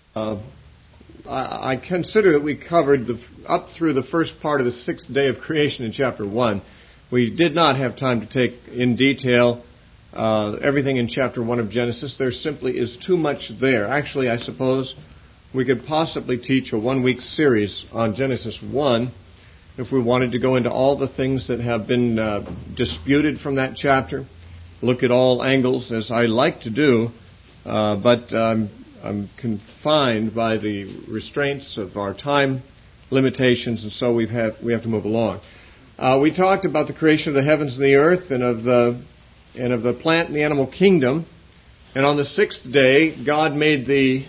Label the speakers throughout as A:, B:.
A: I consider that we covered up through the first part of the sixth day of creation in chapter 1. We did not have time to take in detail everything in chapter 1 of Genesis. There simply is too much there. Actually, I suppose we could possibly teach a 1-week series on Genesis 1 if we wanted to go into all the things that have been disputed from that chapter, look at all angles, as I like to do, but I'm confined by the restraints of our time limitations, and so we have to move along. We talked about the creation of the heavens and the earth, and of the plant and the animal kingdom. And on the sixth day, God made the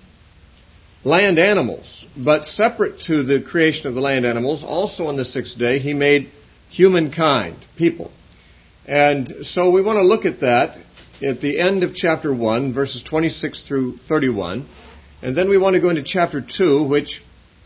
A: land animals. But separate to the creation of the land animals, also on the sixth day, He made humankind, people. And so we want to look at that at the end of chapter 1, verses 26 through 31. And then we want to go into chapter 2, which,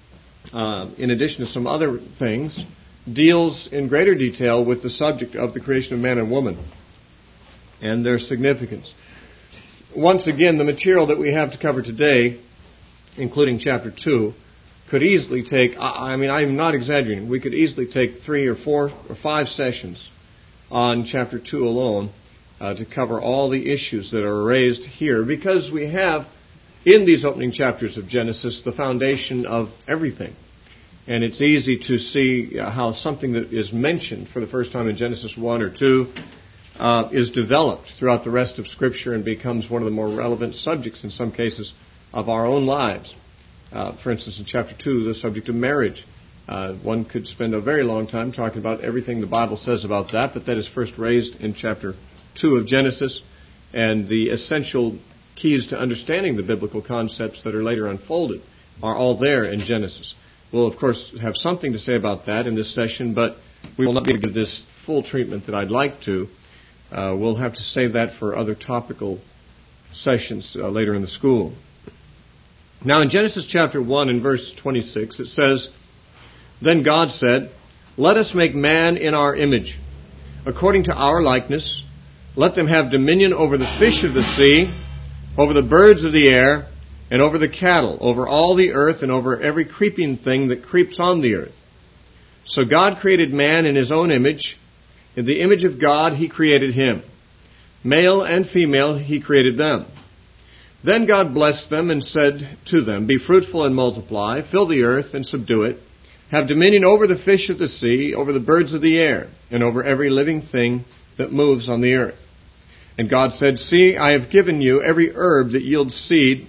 A: in addition to some other things, deals in greater detail with the subject of the creation of man and woman and their significance. Once again, the material that we have to cover today, including chapter 2, could easily take, I'm not exaggerating, we could easily take 3 or 4 or 5 sessions on chapter 2 alone to cover all the issues that are raised here, because we have in these opening chapters of Genesis the foundation of everything. And it's easy to see how something that is mentioned for the first time in Genesis 1 or 2 is developed throughout the rest of Scripture and becomes one of the more relevant subjects in some cases of our own lives. For instance, in chapter 2, the subject of marriage. One could spend a very long time talking about everything the Bible says about that, but that is first raised in chapter 2 of Genesis, and the essential keys to understanding the biblical concepts that are later unfolded are all there in Genesis. We'll, of course, have something to say about that in this session, but we will not be able to give this full treatment that I'd like to. We'll have to save that for other topical sessions later in the school. Now, in Genesis chapter 1 and verse 26, it says, "Then God said, 'Let us make man in our image, according to our likeness. Let them have dominion over the fish of the sea, over the birds of the air, and over the cattle, over all the earth, and over every creeping thing that creeps on the earth.' So God created man in His own image. In the image of God He created him. Male and female He created them. Then God blessed them and said to them, 'Be fruitful and multiply, fill the earth and subdue it. Have dominion over the fish of the sea, over the birds of the air, and over every living thing that moves on the earth.' And God said, 'See, I have given you every herb that yields seed,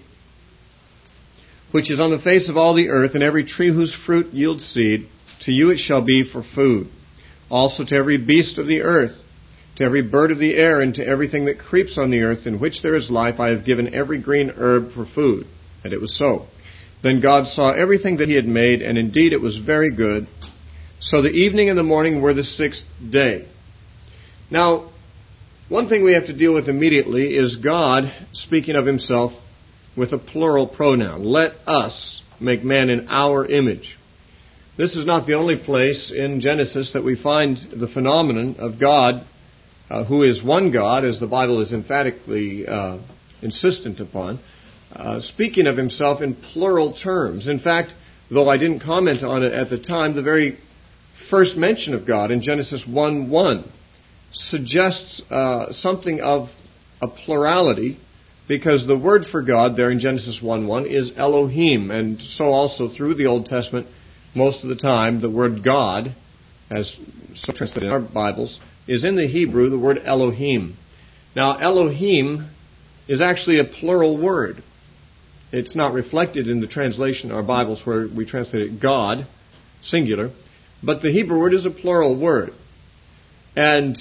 A: which is on the face of all the earth, and every tree whose fruit yields seed. To you it shall be for food. Also to every beast of the earth, to every bird of the air, and to everything that creeps on the earth, in which there is life, I have given every green herb for food.' And it was so. Then God saw everything that He had made, and indeed it was very good. So the evening and the morning were the sixth day." Now, one thing we have to deal with immediately is God speaking of Himself with a plural pronoun. Let us make man in our image. This is not the only place in Genesis that we find the phenomenon of God, who is one God, as the Bible is emphatically insistent upon, speaking of Himself in plural terms. In fact, though I didn't comment on it at the time, the very first mention of God in Genesis 1:1 suggests something of a plurality, because the word for God there in Genesis 1:1 is Elohim, and so also through the Old Testament, most of the time, the word God, as so translated in our Bibles, is in the Hebrew the word Elohim. Now, Elohim is actually a plural word. It's not reflected in the translation in our Bibles where we translate it God, singular, but the Hebrew word is a plural word. And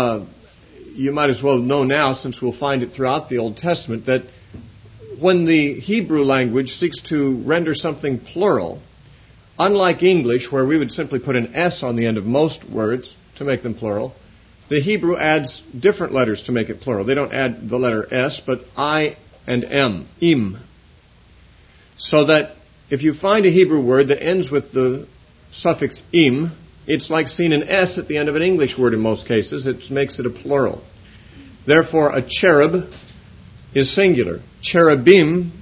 A: you might as well know now, since we'll find it throughout the Old Testament, that when the Hebrew language seeks to render something plural, unlike English, where we would simply put an S on the end of most words to make them plural, the Hebrew adds different letters to make it plural. They don't add the letter S, but I and M, im. So that if you find a Hebrew word that ends with the suffix im, it's like seeing an S at the end of an English word in most cases. It makes it a plural. Therefore, a cherub is singular. Cherubim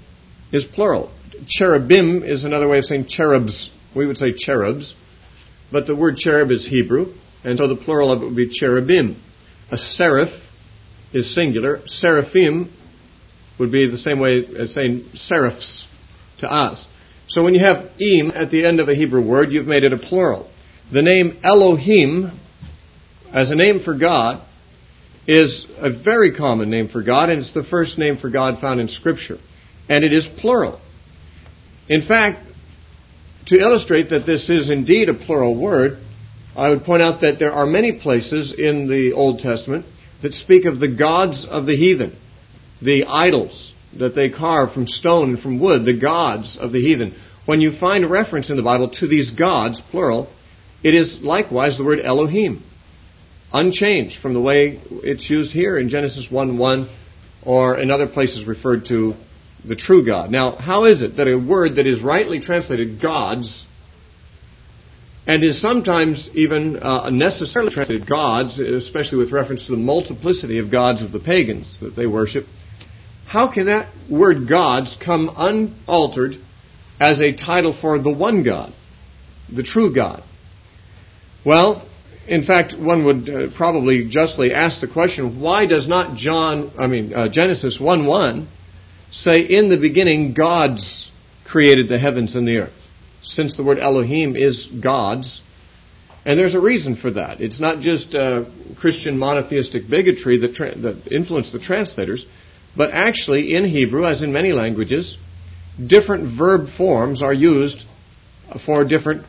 A: is plural. Cherubim is another way of saying cherubs. We would say cherubs, but the word cherub is Hebrew, and so the plural of it would be cherubim. A seraph is singular. Seraphim would be the same way as saying seraphs to us. So when you have im at the end of a Hebrew word, you've made it a plural. The name Elohim, as a name for God, is a very common name for God, and it's the first name for God found in Scripture. And it is plural. In fact, to illustrate that this is indeed a plural word, I would point out that there are many places in the Old Testament that speak of the gods of the heathen, the idols that they carve from stone and from wood, the gods of the heathen. When you find a reference in the Bible to these gods, plural, it is likewise the word Elohim, unchanged from the way it's used here in Genesis 1:1 or in other places referred to the true God. Now, how is it that a word that is rightly translated gods and is sometimes even unnecessarily translated gods, especially with reference to the multiplicity of gods of the pagans that they worship, how can that word gods come unaltered as a title for the one God, the true God? Well, in fact, one would probably justly ask the question, why does not Genesis 1:1 say, in the beginning gods created the heavens and the earth? Since the word Elohim is gods. And there's a reason for that. It's not just Christian monotheistic bigotry that influenced the translators, but actually in Hebrew, as in many languages, different verb forms are used for different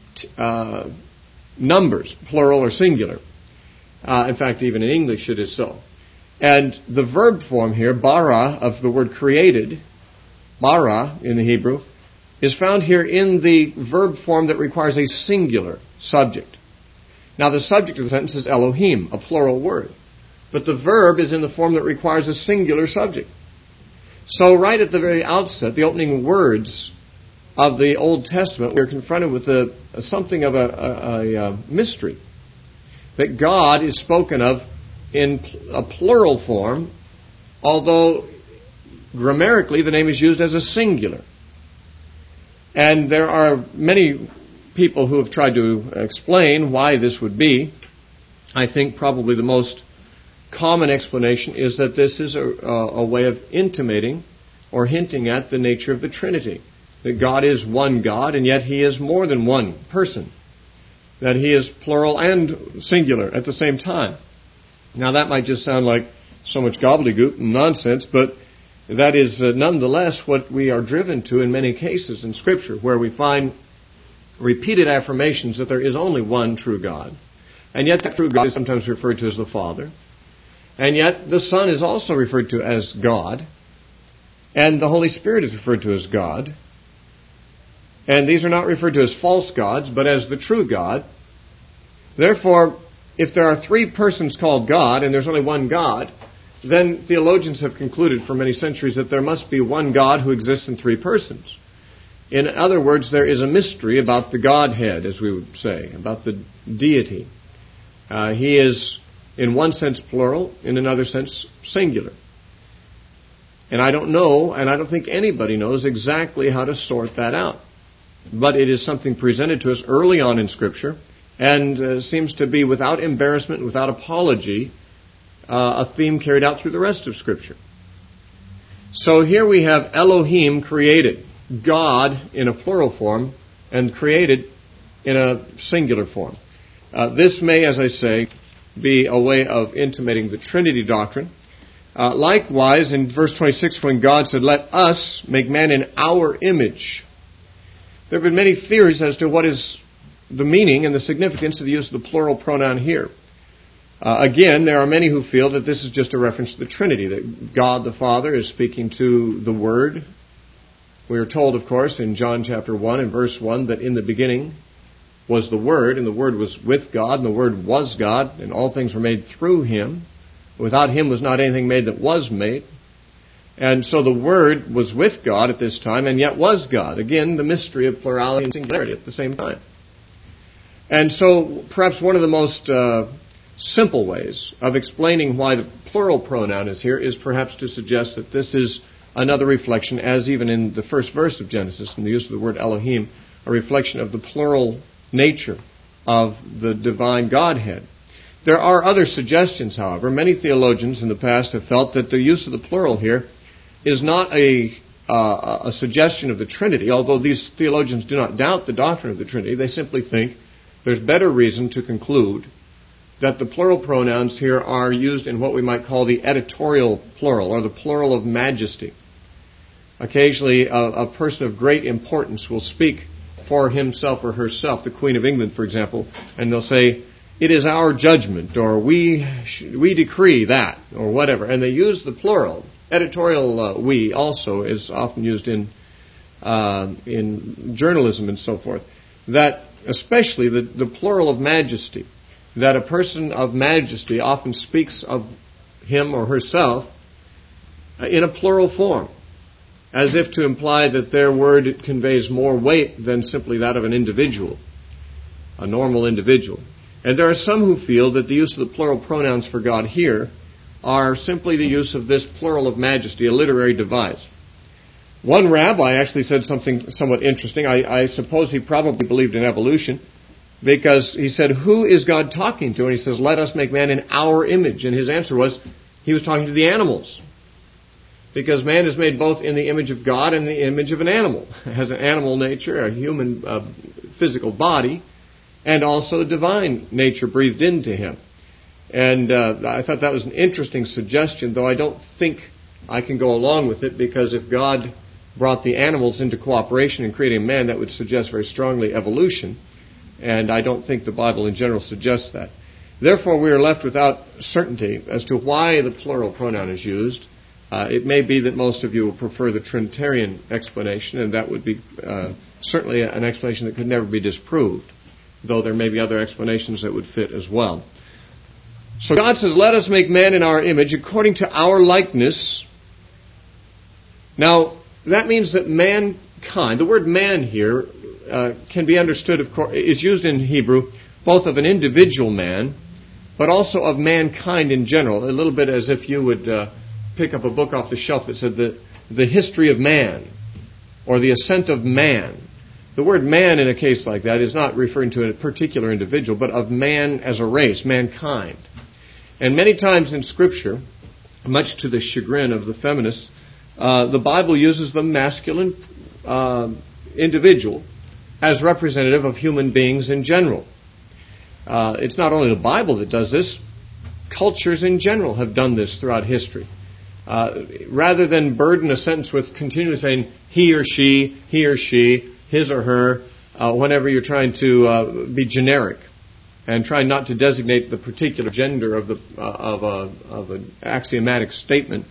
A: numbers, plural or singular. In fact, even in English it is so. And the verb form here, bara, of the word created, bara in the Hebrew, is found here in the verb form that requires a singular subject. Now, the subject of the sentence is Elohim, a plural word. But the verb is in the form that requires a singular subject. So right at the very outset, the opening words of the Old Testament, we're confronted with something of a mystery. That God is spoken of in a plural form, although grammatically the name is used as a singular. And there are many people who have tried to explain why this would be. I think probably the most common explanation is that this is a way of intimating or hinting at the nature of the Trinity. That God is one God, and yet He is more than one person. That He is plural and singular at the same time. Now that might just sound like so much gobbledygook and nonsense, but that is nonetheless what we are driven to in many cases in Scripture, where we find repeated affirmations that there is only one true God. And yet that true God is sometimes referred to as the Father. And yet the Son is also referred to as God. And the Holy Spirit is referred to as God. And these are not referred to as false gods, but as the true God. Therefore, if there are three persons called God, and there's only one God, then theologians have concluded for many centuries that there must be one God who exists in three persons. In other words, there is a mystery about the Godhead, as we would say, about the deity. He is, in one sense, plural, in another sense, singular. And I don't know, and I don't think anybody knows exactly how to sort that out. But it is something presented to us early on in Scripture, and seems to be without embarrassment, without apology, a theme carried out through the rest of Scripture. So here we have Elohim created, God in a plural form, and created in a singular form. This may, as I say, be a way of intimating the Trinity doctrine. Likewise, in verse 26, when God said, "Let us make man in our image," there have been many theories as to what is the meaning and the significance of the use of the plural pronoun here. Again, there are many who feel that this is just a reference to the Trinity, that God the Father is speaking to the Word. We are told, of course, in John chapter 1 and verse 1, that in the beginning was the Word, and the Word was with God, and the Word was God, and all things were made through Him. Without Him was not anything made that was made. And so the Word was with God at this time, and yet was God. Again, the mystery of plurality and singularity at the same time. And so perhaps one of the most simple ways of explaining why the plural pronoun is here is perhaps to suggest that this is another reflection, as even in the first verse of Genesis, in the use of the word Elohim, a reflection of the plural nature of the divine Godhead. There are other suggestions, however. Many theologians in the past have felt that the use of the plural here is not a suggestion of the Trinity, although these theologians do not doubt the doctrine of the Trinity. They simply think there's better reason to conclude that the plural pronouns here are used in what we might call the editorial plural, or the plural of majesty. Occasionally, a person of great importance will speak for himself or herself, the Queen of England, for example, and they'll say, "It is our judgment," or we decree that, or whatever. And they use the plural. Editorial we also is often used in journalism and so forth. That, especially the plural of majesty, that a person of majesty often speaks of him or herself in a plural form, as if to imply that their word conveys more weight than simply that of an individual, a normal individual. And there are some who feel that the use of the plural pronouns for God here are simply the use of this plural of majesty, a literary device. One rabbi actually said something somewhat interesting. I suppose he probably believed in evolution, because he said, "Who is God talking to?" And he says, "Let us make man in our image." And his answer was, he was talking to the animals. Because man is made both in the image of God and the image of an animal. It has an animal nature, a human physical body, and also a divine nature breathed into him. And I thought that was an interesting suggestion, though I don't think I can go along with it, because if God brought the animals into cooperation in creating man, that would suggest very strongly evolution. And I don't think the Bible in general suggests that. Therefore, we are left without certainty as to why the plural pronoun is used. It may be that most of you will prefer the Trinitarian explanation, and that would be certainly an explanation that could never be disproved, though there may be other explanations that would fit as well. So God says, "Let us make man in our image according to our likeness." Now, that means that mankind, the word man here can be understood, of course, is used in Hebrew both of an individual man, but also of mankind in general, a little bit as if you would pick up a book off the shelf that said the history of man, or the ascent of man. The word man in a case like that is not referring to a particular individual, but of man as a race, mankind. And many times in Scripture, much to the chagrin of the feminists, the Bible uses the masculine individual as representative of human beings in general. It's not only the Bible that does this. Cultures in general have done this throughout history. Rather than burden a sentence with continually saying he or she, his or her, whenever you're trying to be generic and trying not to designate the particular gender of an axiomatic statement,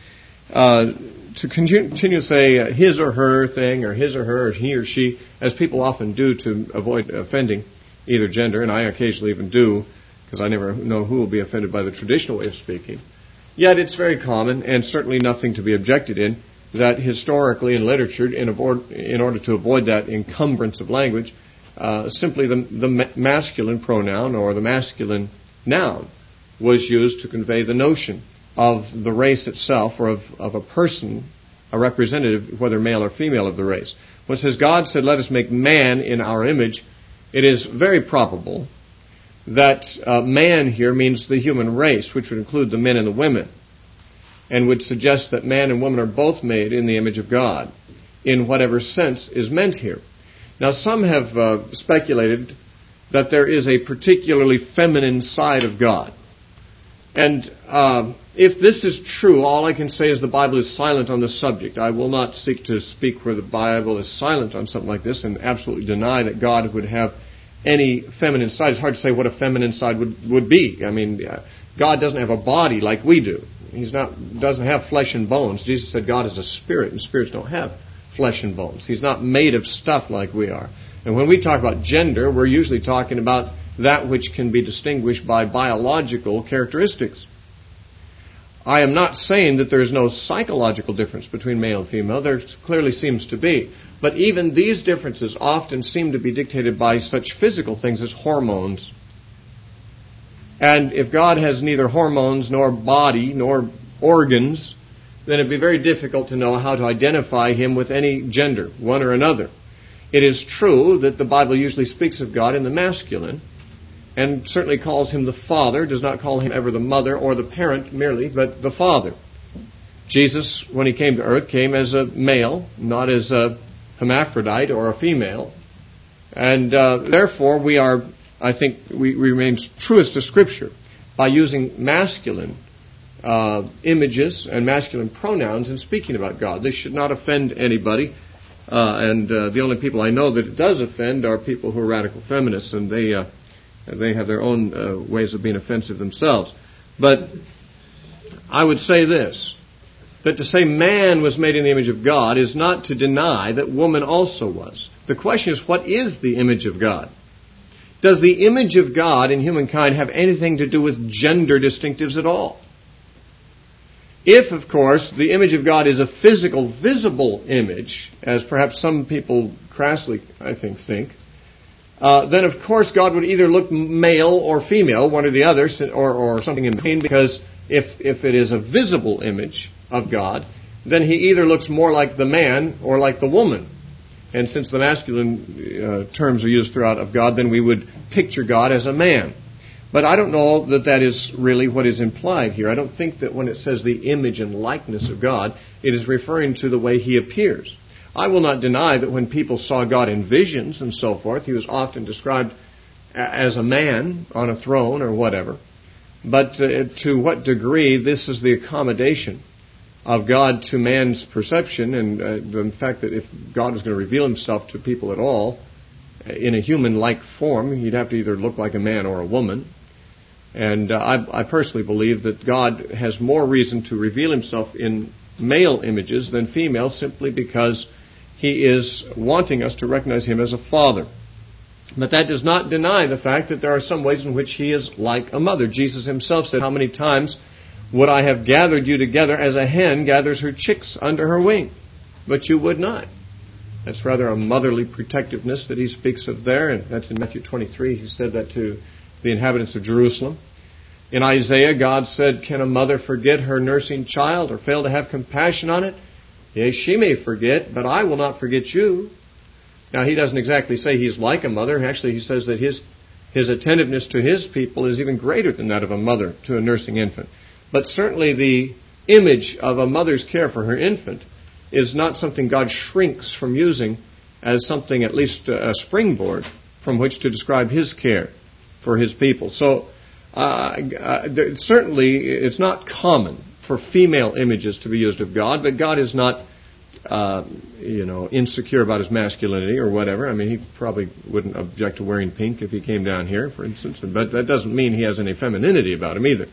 A: to continue to say his or her thing, or his or her, or he or she, as people often do to avoid offending either gender, and I occasionally even do, because I never know who will be offended by the traditional way of speaking. Yet it's very common, and certainly nothing to be objected in, that historically in literature, in order to avoid that encumbrance of language, simply the masculine pronoun or the masculine noun was used to convey the notion of the race itself, or of a person, a representative, whether male or female, of the race. When it says God said, "Let us make man in our image," it is very probable that man here means the human race, which would include the men and the women, and would suggest that man and woman are both made in the image of God, in whatever sense is meant here. Now, some have speculated that there is a particularly feminine side of God. And if this is true, all I can say is the Bible is silent on the subject. I will not seek to speak where the Bible is silent on something like this and absolutely deny that God would have any feminine side. It's hard to say what a feminine side would be. I mean, God doesn't have a body like we do. Doesn't have flesh and bones. Jesus said God is a spirit, and spirits don't have flesh and bones. He's not made of stuff like we are. And when we talk about gender, we're usually talking about that which can be distinguished by biological characteristics. I am not saying that there is no psychological difference between male and female. There clearly seems to be. But even these differences often seem to be dictated by such physical things as hormones. And if God has neither hormones nor body nor organs, then it'd be very difficult to know how to identify him with any gender, one or another. It is true that the Bible usually speaks of God in the masculine, and certainly calls him the Father, does not call him ever the mother or the parent merely, but the Father. Jesus, when he came to earth, came as a male, not as a hermaphrodite or a female. And therefore we remain truest to Scripture by using masculine images and masculine pronouns in speaking about God. They should not offend anybody. And the only people I know that it does offend are people who are radical feminists, and they have their own ways of being offensive themselves. But I would say this, that to say man was made in the image of God is not to deny that woman also was. The question is, what is the image of God? Does the image of God in humankind have anything to do with gender distinctives at all? If, of course, the image of God is a physical, visible image, as perhaps some people crassly, I think, then of course God would either look male or female, one or the other, or something in between, because if it is a visible image of God, then he either looks more like the man or like the woman. And since the masculine terms are used throughout of God, then we would picture God as a man. But I don't know that that is really what is implied here. I don't think that when it says the image and likeness of God, it is referring to the way he appears. I will not deny that when people saw God in visions and so forth, he was often described as a man on a throne or whatever. But to what degree this is the accommodation of God to man's perception, and the fact that if God was going to reveal himself to people at all in a human-like form, he'd have to either look like a man or a woman. And I personally believe that God has more reason to reveal himself in male images than female, simply because he is wanting us to recognize him as a father. But that does not deny the fact that there are some ways in which he is like a mother. Jesus himself said, "How many times would I have gathered you together as a hen gathers her chicks under her wing? But you would not." That's rather a motherly protectiveness that he speaks of there, and that's in Matthew 23. He said that to the inhabitants of Jerusalem. In Isaiah, God said, "Can a mother forget her nursing child or fail to have compassion on it? Yea, she may forget, but I will not forget you." Now, he doesn't exactly say he's like a mother. Actually, he says that his attentiveness to his people is even greater than that of a mother to a nursing infant. But certainly the image of a mother's care for her infant is not something God shrinks from using as something, at least a springboard, from which to describe his care for his people. So certainly it's not common for female images to be used of God, but God is not insecure about his masculinity or whatever. I mean, he probably wouldn't object to wearing pink if he came down here, for instance, but that doesn't mean he has any femininity about him either.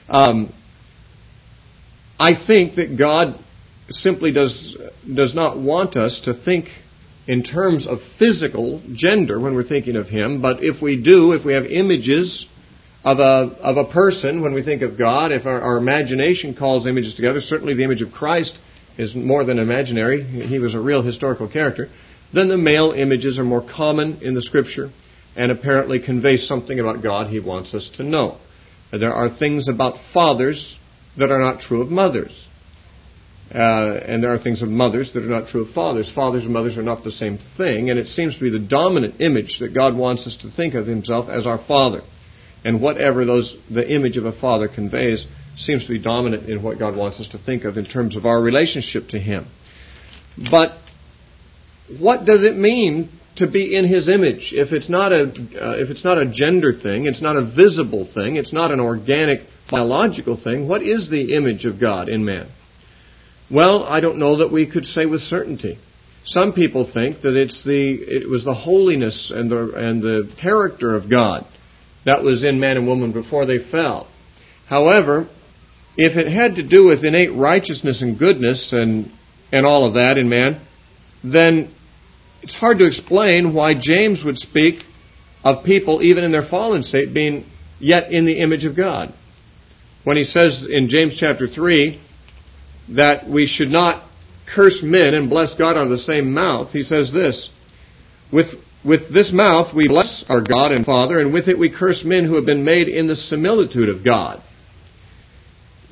A: I think that God simply does not want us to think in terms of physical gender when we're thinking of him, but if we have images of a person when we think of God, if our imagination calls images together, certainly the image of Christ is more than imaginary. He was a real historical character. Then the male images are more common in the Scripture and apparently convey something about God he wants us to know. There are things about fathers that are not true of mothers. And there are things of mothers that are not true of fathers. Fathers and mothers are not the same thing, and it seems to be the dominant image that God wants us to think of himself as our Father. And whatever the image of a father conveys seems to be dominant in what God wants us to think of in terms of our relationship to him. But what does it mean to be in his image? If it's not a gender thing, it's not a visible thing, it's not an organic biological thing, what is the image of God in man? Well, I don't know that we could say with certainty. Some people think that it was the holiness and the character of God that was in man and woman before they fell. However, if it had to do with innate righteousness and goodness and all of that in man, then it's hard to explain why James would speak of people, even in their fallen state, being yet in the image of God. When he says in James chapter 3 that we should not curse men and bless God out of the same mouth, he says this, With this mouth we bless our God and Father, and with it we curse men who have been made in the similitude of God.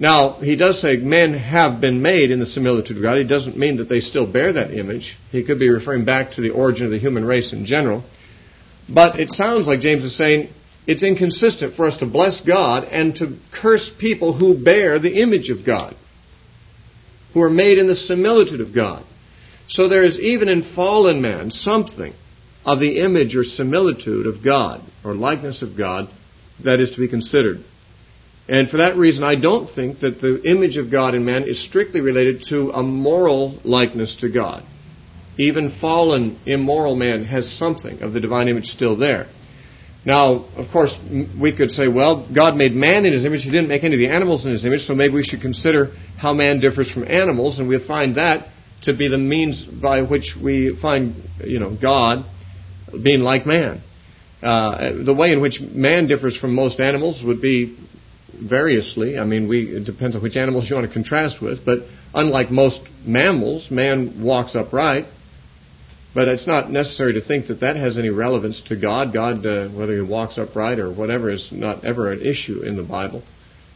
A: Now, he does say men have been made in the similitude of God. It doesn't mean that they still bear that image. He could be referring back to the origin of the human race in general. But it sounds like James is saying it's inconsistent for us to bless God and to curse people who bear the image of God, who are made in the similitude of God. So there is, even in fallen man, something of the image or similitude of God, or likeness of God, that is to be considered. And for that reason, I don't think that the image of God in man is strictly related to a moral likeness to God. Even fallen, immoral man has something of the divine image still there. Now, of course, we could say, well, God made man in His image. He didn't make any of the animals in His image, so maybe we should consider how man differs from animals, and we'll find that to be the means by which we find, God being like man. The way in which man differs from most animals would be variously. It depends on which animals you want to contrast with, but unlike most mammals, man walks upright. But it's not necessary to think that that has any relevance to God. God, whether He walks upright or whatever, is not ever an issue in the Bible.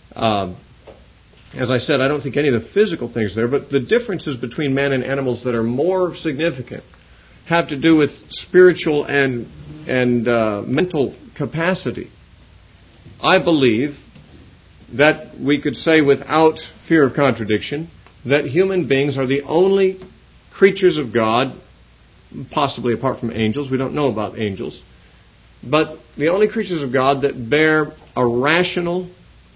A: As I said, I don't think any of the physical things there, but the differences between man and animals that are more significant have to do with spiritual and mental capacity. I believe that we could say without fear of contradiction that human beings are the only creatures of God, possibly apart from angels. We don't know about angels. But the only creatures of God that bear a rational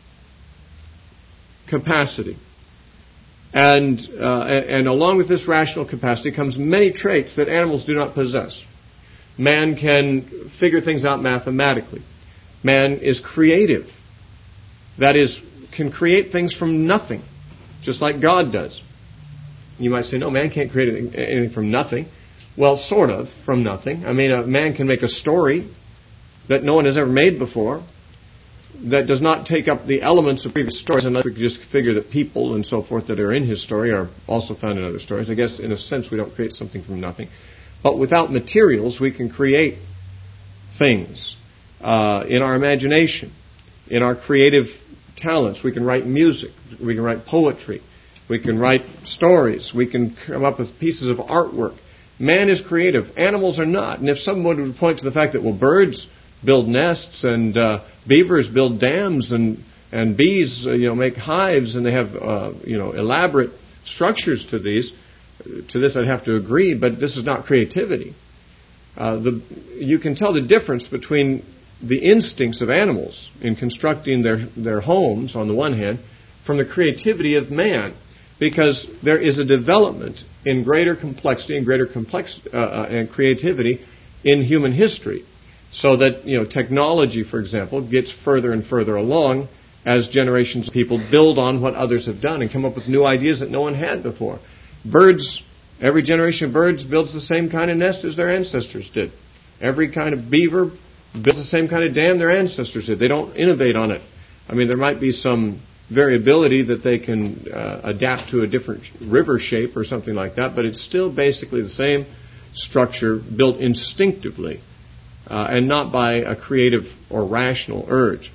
A: capacity. And along with this rational capacity comes many traits that animals do not possess. Man can figure things out mathematically. Man is creative. That is, can create things from nothing, just like God does. You might say, no, man can't create anything from nothing. Well, sort of, from nothing. A man can make a story that no one has ever made before, that does not take up the elements of previous stories, unless we could just figure that people and so forth that are in his story are also found in other stories. I guess, in a sense, we don't create something from nothing. But without materials, we can create things in our imagination, in our creative talents. We can write music. We can write poetry. We can write stories. We can come up with pieces of artwork. Man is creative. Animals are not. And if someone would point to the fact that, well, birds build nests and beavers build dams and bees, make hives, and they have, elaborate structures to these, to this I'd have to agree, but this is not creativity. You can tell the difference between the instincts of animals in constructing their homes, on the one hand, from the creativity of man, because there is a development in greater complexity and and creativity in human history. So that, technology, for example, gets further and further along as generations of people build on what others have done and come up with new ideas that no one had before. Birds, every generation of birds builds the same kind of nest as their ancestors did. Every kind of beaver builds the same kind of dam their ancestors did. They don't innovate on it. There might be some variability that they can adapt to a different river shape or something like that, but it's still basically the same structure built instinctively and not by a creative or rational urge.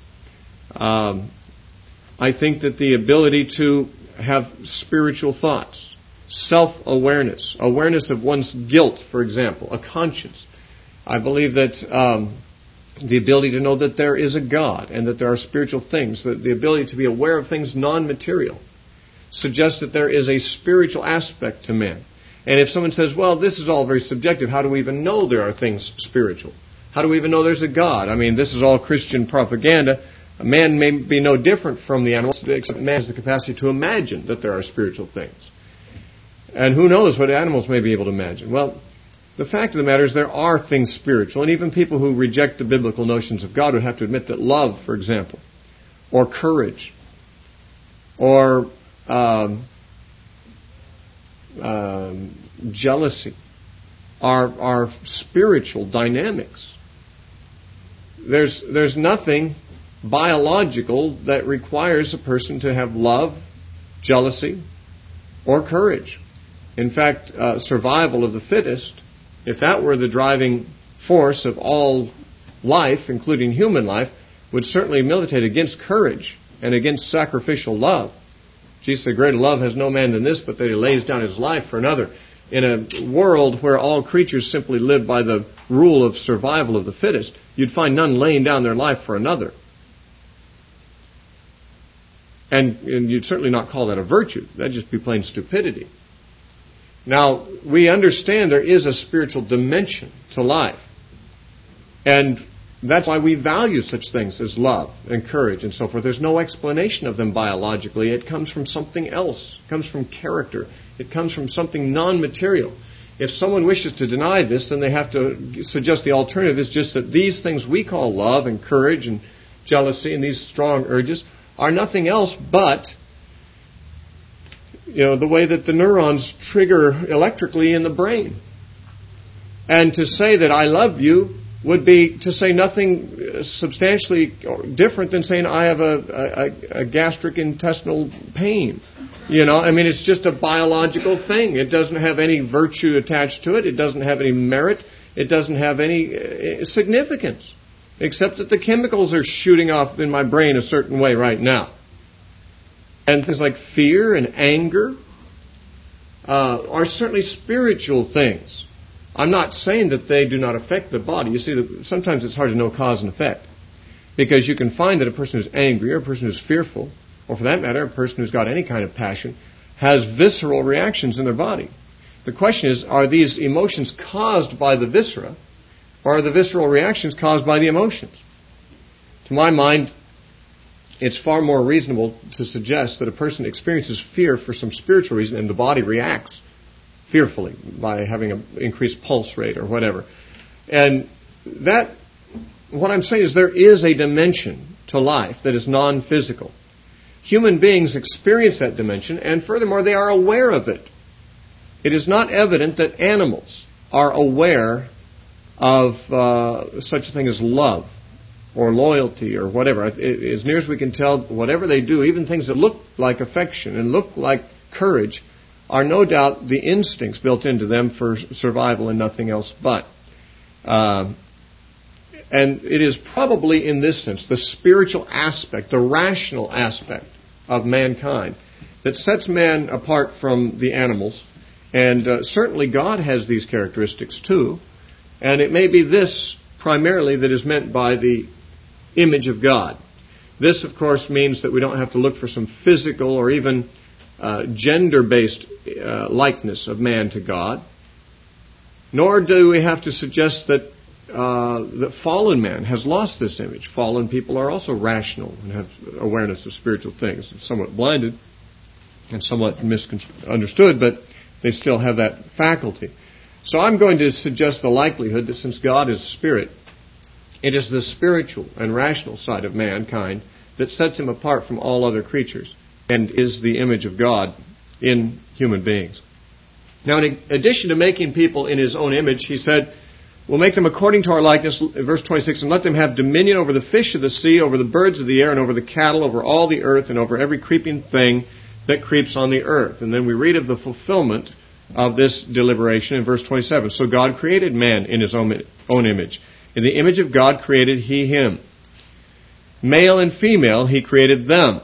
A: I think that the ability to have spiritual thoughts, self-awareness, awareness of one's guilt, for example, a conscience. I believe that the ability to know that there is a God and that there are spiritual things, that the ability to be aware of things non-material, suggests that there is a spiritual aspect to man. And if someone says, well, this is all very subjective, how do we even know there are things spiritual? How do we even know there's a God? This is all Christian propaganda. A man may be no different from the animals, except man has the capacity to imagine that there are spiritual things. And who knows what animals may be able to imagine? Well, the fact of the matter is there are things spiritual, and even people who reject the biblical notions of God would have to admit that love, for example, or courage, or jealousy are spiritual dynamics. There's nothing biological that requires a person to have love, jealousy, or courage. In fact, survival of the fittest, if that were the driving force of all life, including human life, would certainly militate against courage and against sacrificial love. Jesus said, greater love has no man than this, but that he lays down his life for another. In a world where all creatures simply live by the rule of survival of the fittest, you'd find none laying down their life for another. And you'd certainly not call that a virtue. That'd just be plain stupidity. Now, we understand there is a spiritual dimension to life. And that's why we value such things as love and courage and so forth. There's no explanation of them biologically. It comes from something else. It comes from character. It comes from something non-material. If someone wishes to deny this, then they have to suggest the alternative is just that these things we call love and courage and jealousy and these strong urges are nothing else but, the way that the neurons trigger electrically in the brain. And to say that I love you would be to say nothing substantially different than saying I have a gastric intestinal pain. It's just a biological thing. It doesn't have any virtue attached to it. It doesn't have any merit. It doesn't have any significance, except that the chemicals are shooting off in my brain a certain way right now. And things like fear and anger are certainly spiritual things. I'm not saying that they do not affect the body. You see, sometimes it's hard to know cause and effect. Because you can find that a person who's angry or a person who's fearful, or for that matter, a person who's got any kind of passion, has visceral reactions in their body. The question is, are these emotions caused by the viscera, or are the visceral reactions caused by the emotions? To my mind, it's far more reasonable to suggest that a person experiences fear for some spiritual reason and the body reacts fearfully by having an increased pulse rate or whatever. And that, what I'm saying is there is a dimension to life that is non-physical. Human beings experience that dimension, and furthermore, they are aware of it. It is not evident that animals are aware of such a thing as love or loyalty or whatever. As near as we can tell, whatever they do, even things that look like affection and look like courage, are no doubt the instincts built into them for survival and nothing else but. And it is probably in this sense, the spiritual aspect, the rational aspect of mankind that sets man apart from the animals. And certainly God has these characteristics too. And it may be this primarily that is meant by the image of God. This, of course, means that we don't have to look for some physical or even gender-based likeness of man to God. Nor do we have to suggest that that fallen man has lost this image. Fallen people are also rational and have awareness of spiritual things. They're somewhat blinded and somewhat misunderstood, but they still have that faculty. So I'm going to suggest the likelihood that since God is spirit, it is the spiritual and rational side of mankind that sets him apart from all other creatures and is the image of God in human beings. Now, in addition to making people in his own image, he said, we'll make them according to our likeness, verse 26, and let them have dominion over the fish of the sea, over the birds of the air, and over the cattle, over all the earth, and over every creeping thing that creeps on the earth. And then we read of the fulfillment of this deliberation in verse 27. So God created man in his own image. In the image of God created he him. Male and female, he created them.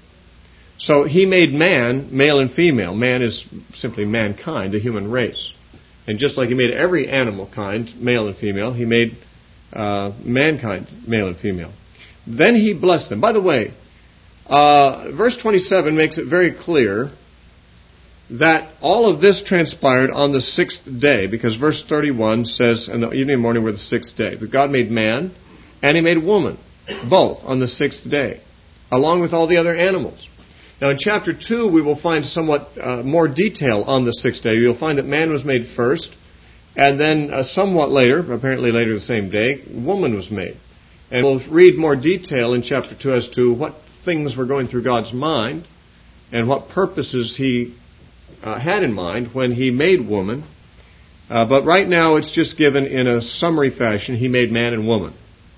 A: So he made man, male and female. Man is simply mankind, the human race. And just like he made every animal kind, male and female, he made mankind, male and female. Then he blessed them. By the way, verse 27 makes it very clear that all of this transpired on the sixth day, because verse 31 says, and the evening and morning were the sixth day. But God made man and he made woman, both on the sixth day, along with all the other animals. Now in chapter 2 we will find somewhat more detail on the sixth day. You'll find that man was made first, and then somewhat later, apparently later the same day, woman was made. And we'll read more detail in chapter 2 as to what things were going through God's mind and what purposes he had in mind when he made woman. But right now it's just given in a summary fashion. He made man and woman.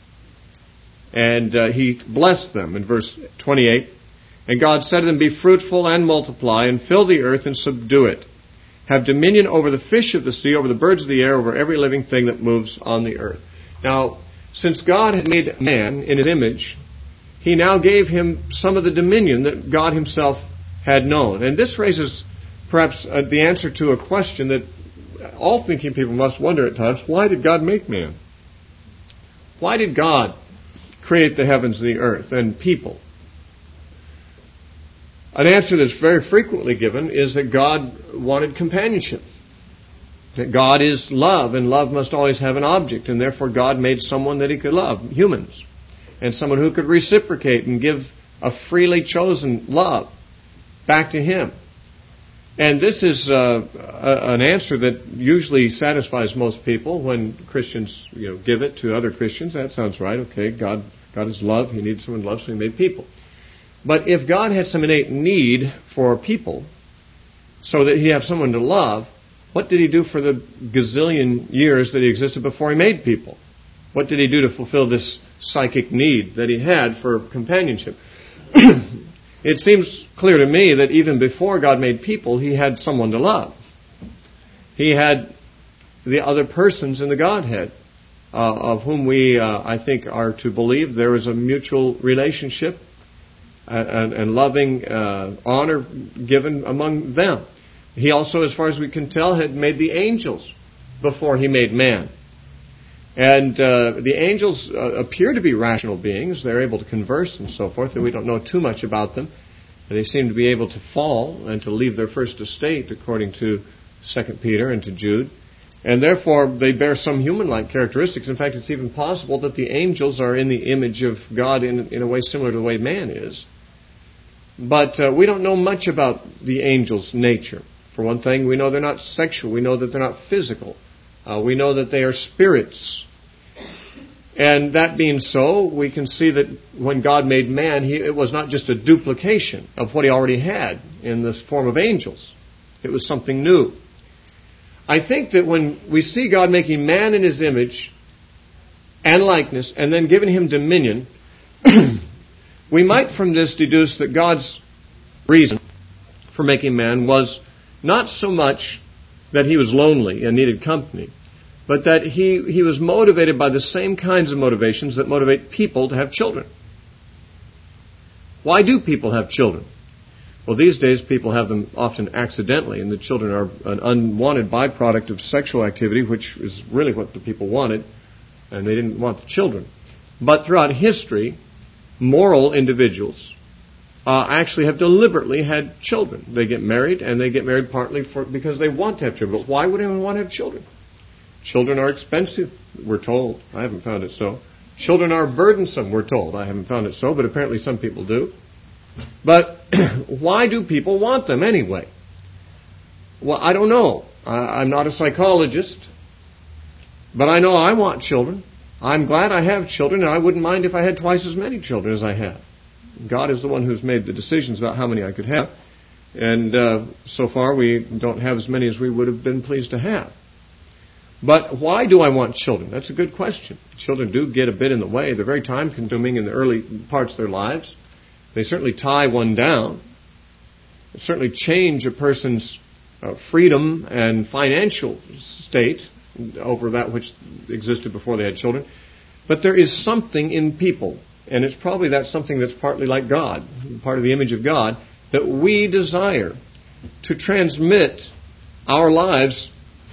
A: And he blessed them in verse 28. And God said to them, be fruitful and multiply, and fill the earth and subdue it. Have dominion over the fish of the sea, over the birds of the air, over every living thing that moves on the earth. Now, since God had made man in his image, he now gave him some of the dominion that God himself had known. And this raises perhaps the answer to a question that all thinking people must wonder at times. Why did God make man? Why did God create the heavens and the earth and people? An answer that's very frequently given is that God wanted companionship. That God is love, and love must always have an object, and therefore God made someone that He could love, humans, and someone who could reciprocate and give a freely chosen love back to Him. And this is an answer that usually satisfies most people when Christians give it to other Christians. That sounds right. Okay, God is love. He needs someone to love, so He made people. But if God had some innate need for people so that He had someone to love, what did He do for the gazillion years that He existed before He made people? What did He do to fulfill this psychic need that He had for companionship? It seems clear to me that even before God made people, He had someone to love. He had the other persons in the Godhead, of whom we, I think, are to believe there is a mutual relationship and loving honor given among them. He also, as far as we can tell, had made the angels before He made man. And the angels appear to be rational beings. They're able to converse and so forth, and we don't know too much about them. And they seem to be able to fall and to leave their first estate, according to 2 Peter and to Jude. And therefore, they bear some human-like characteristics. In fact, it's even possible that the angels are in the image of God in a way similar to the way man is. But we don't know much about the angels' nature. For one thing, we know they're not sexual. We know that they're not physical. We know that they are spirits. And that being so, we can see that when God made man, it was not just a duplication of what He already had in the form of angels. It was something new. I think that when we see God making man in His image and likeness and then giving him dominion, we might from this deduce that God's reason for making man was not so much that he was lonely and needed company, but that he was motivated by the same kinds of motivations that motivate people to have children. Why do people have children? Well, these days people have them often accidentally, and the children are an unwanted byproduct of sexual activity, which is really what the people wanted, and they didn't want the children. But throughout history, moral individuals actually have deliberately had children. They get married, and they get married partly because they want to have children. But why would anyone want to have children? Children are expensive, we're told. I haven't found it so. Children are burdensome, we're told. I haven't found it so, but apparently some people do. But why do people want them anyway? Well, I don't know. I'm not a psychologist, but I know I want children. I'm glad I have children, and I wouldn't mind if I had twice as many children as I have. God is the one who's made the decisions about how many I could have. And so far we don't have as many as we would have been pleased to have. But why do I want children? That's a good question. Children do get a bit in the way. They're very time-consuming in the early parts of their lives. They certainly tie one down. They certainly change a person's freedom and financial state over that which existed before they had children. But there is something in people, and it's probably that something that's partly like God, part of the image of God, that we desire to transmit our lives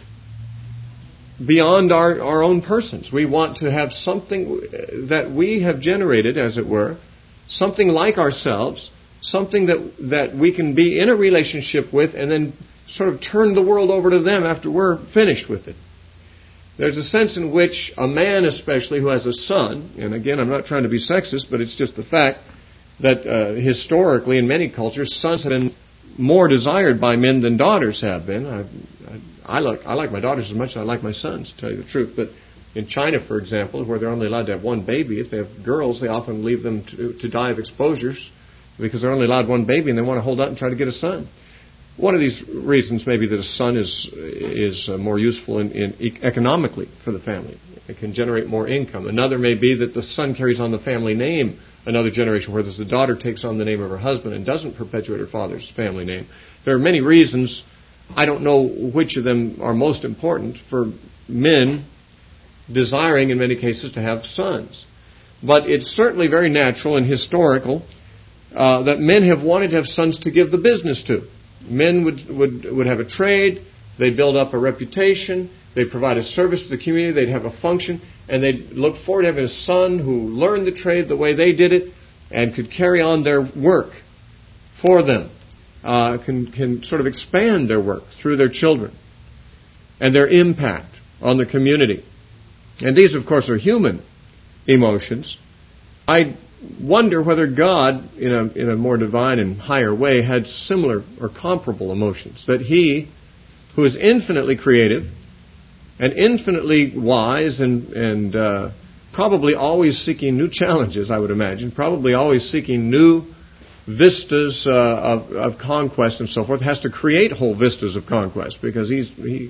A: beyond our own persons. We want to have something that we have generated, as it were, something like ourselves, something that we can be in a relationship with and then sort of turn the world over to them after we're finished with it. There's a sense in which a man especially who has a son, and again I'm not trying to be sexist, but it's just the fact that historically in many cultures sons have been more desired by men than daughters have been. I like my daughters as much as I like my sons, to tell you the truth. But in China, for example, where they're only allowed to have one baby, if they have girls, they often leave them to die of exposures because they're only allowed one baby and they want to hold out and try to get a son. One of these reasons may be that a son is more useful economically for the family. It can generate more income. Another may be that the son carries on the family name another generation, whereas the daughter takes on the name of her husband and doesn't perpetuate her father's family name. There are many reasons. I don't know which of them are most important for men desiring, in many cases, to have sons. But it's certainly very natural and historical that men have wanted to have sons to give the business to. Men would have a trade, they'd build up a reputation, they'd provide a service to the community, they'd have a function, and they'd look forward to having a son who learned the trade the way they did it and could carry on their work for them, can sort of expand their work through their children and their impact on the community. And these, of course, are human emotions. I wonder whether God, in a more divine and higher way, had similar or comparable emotions. That He, who is infinitely creative and infinitely wise and probably always seeking new challenges, I would imagine, probably always seeking new vistas of conquest and so forth, has to create whole vistas of conquest because the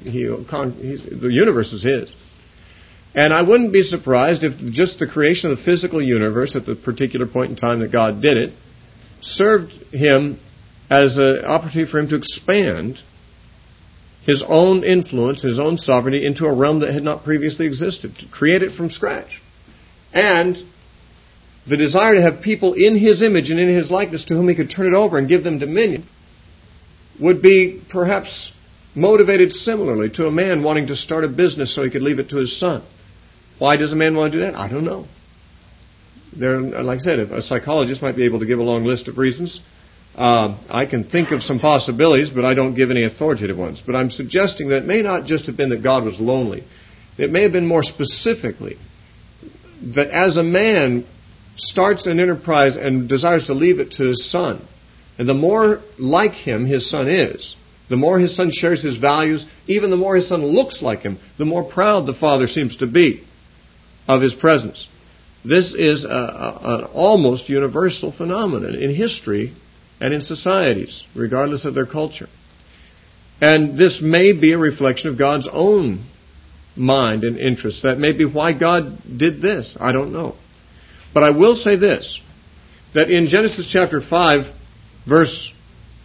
A: universe is His. And I wouldn't be surprised if just the creation of the physical universe at the particular point in time that God did it served Him as an opportunity for Him to expand His own influence, His own sovereignty into a realm that had not previously existed, to create it from scratch. And the desire to have people in His image and in His likeness to whom He could turn it over and give them dominion would be perhaps motivated similarly to a man wanting to start a business so he could leave it to his son. Why does a man want to do that? I don't know. Like I said, a psychologist might be able to give a long list of reasons. I can think of some possibilities, but I don't give any authoritative ones. But I'm suggesting that it may not just have been that God was lonely. It may have been more specifically that as a man starts an enterprise and desires to leave it to his son, and the more like him his son is, the more his son shares his values, even the more his son looks like him, the more proud the father seems to be of his presence. This is an almost universal phenomenon in history and in societies, regardless of their culture. And this may be a reflection of God's own mind and interest. That may be why God did this. I don't know. But I will say this, that in Genesis chapter 5, verse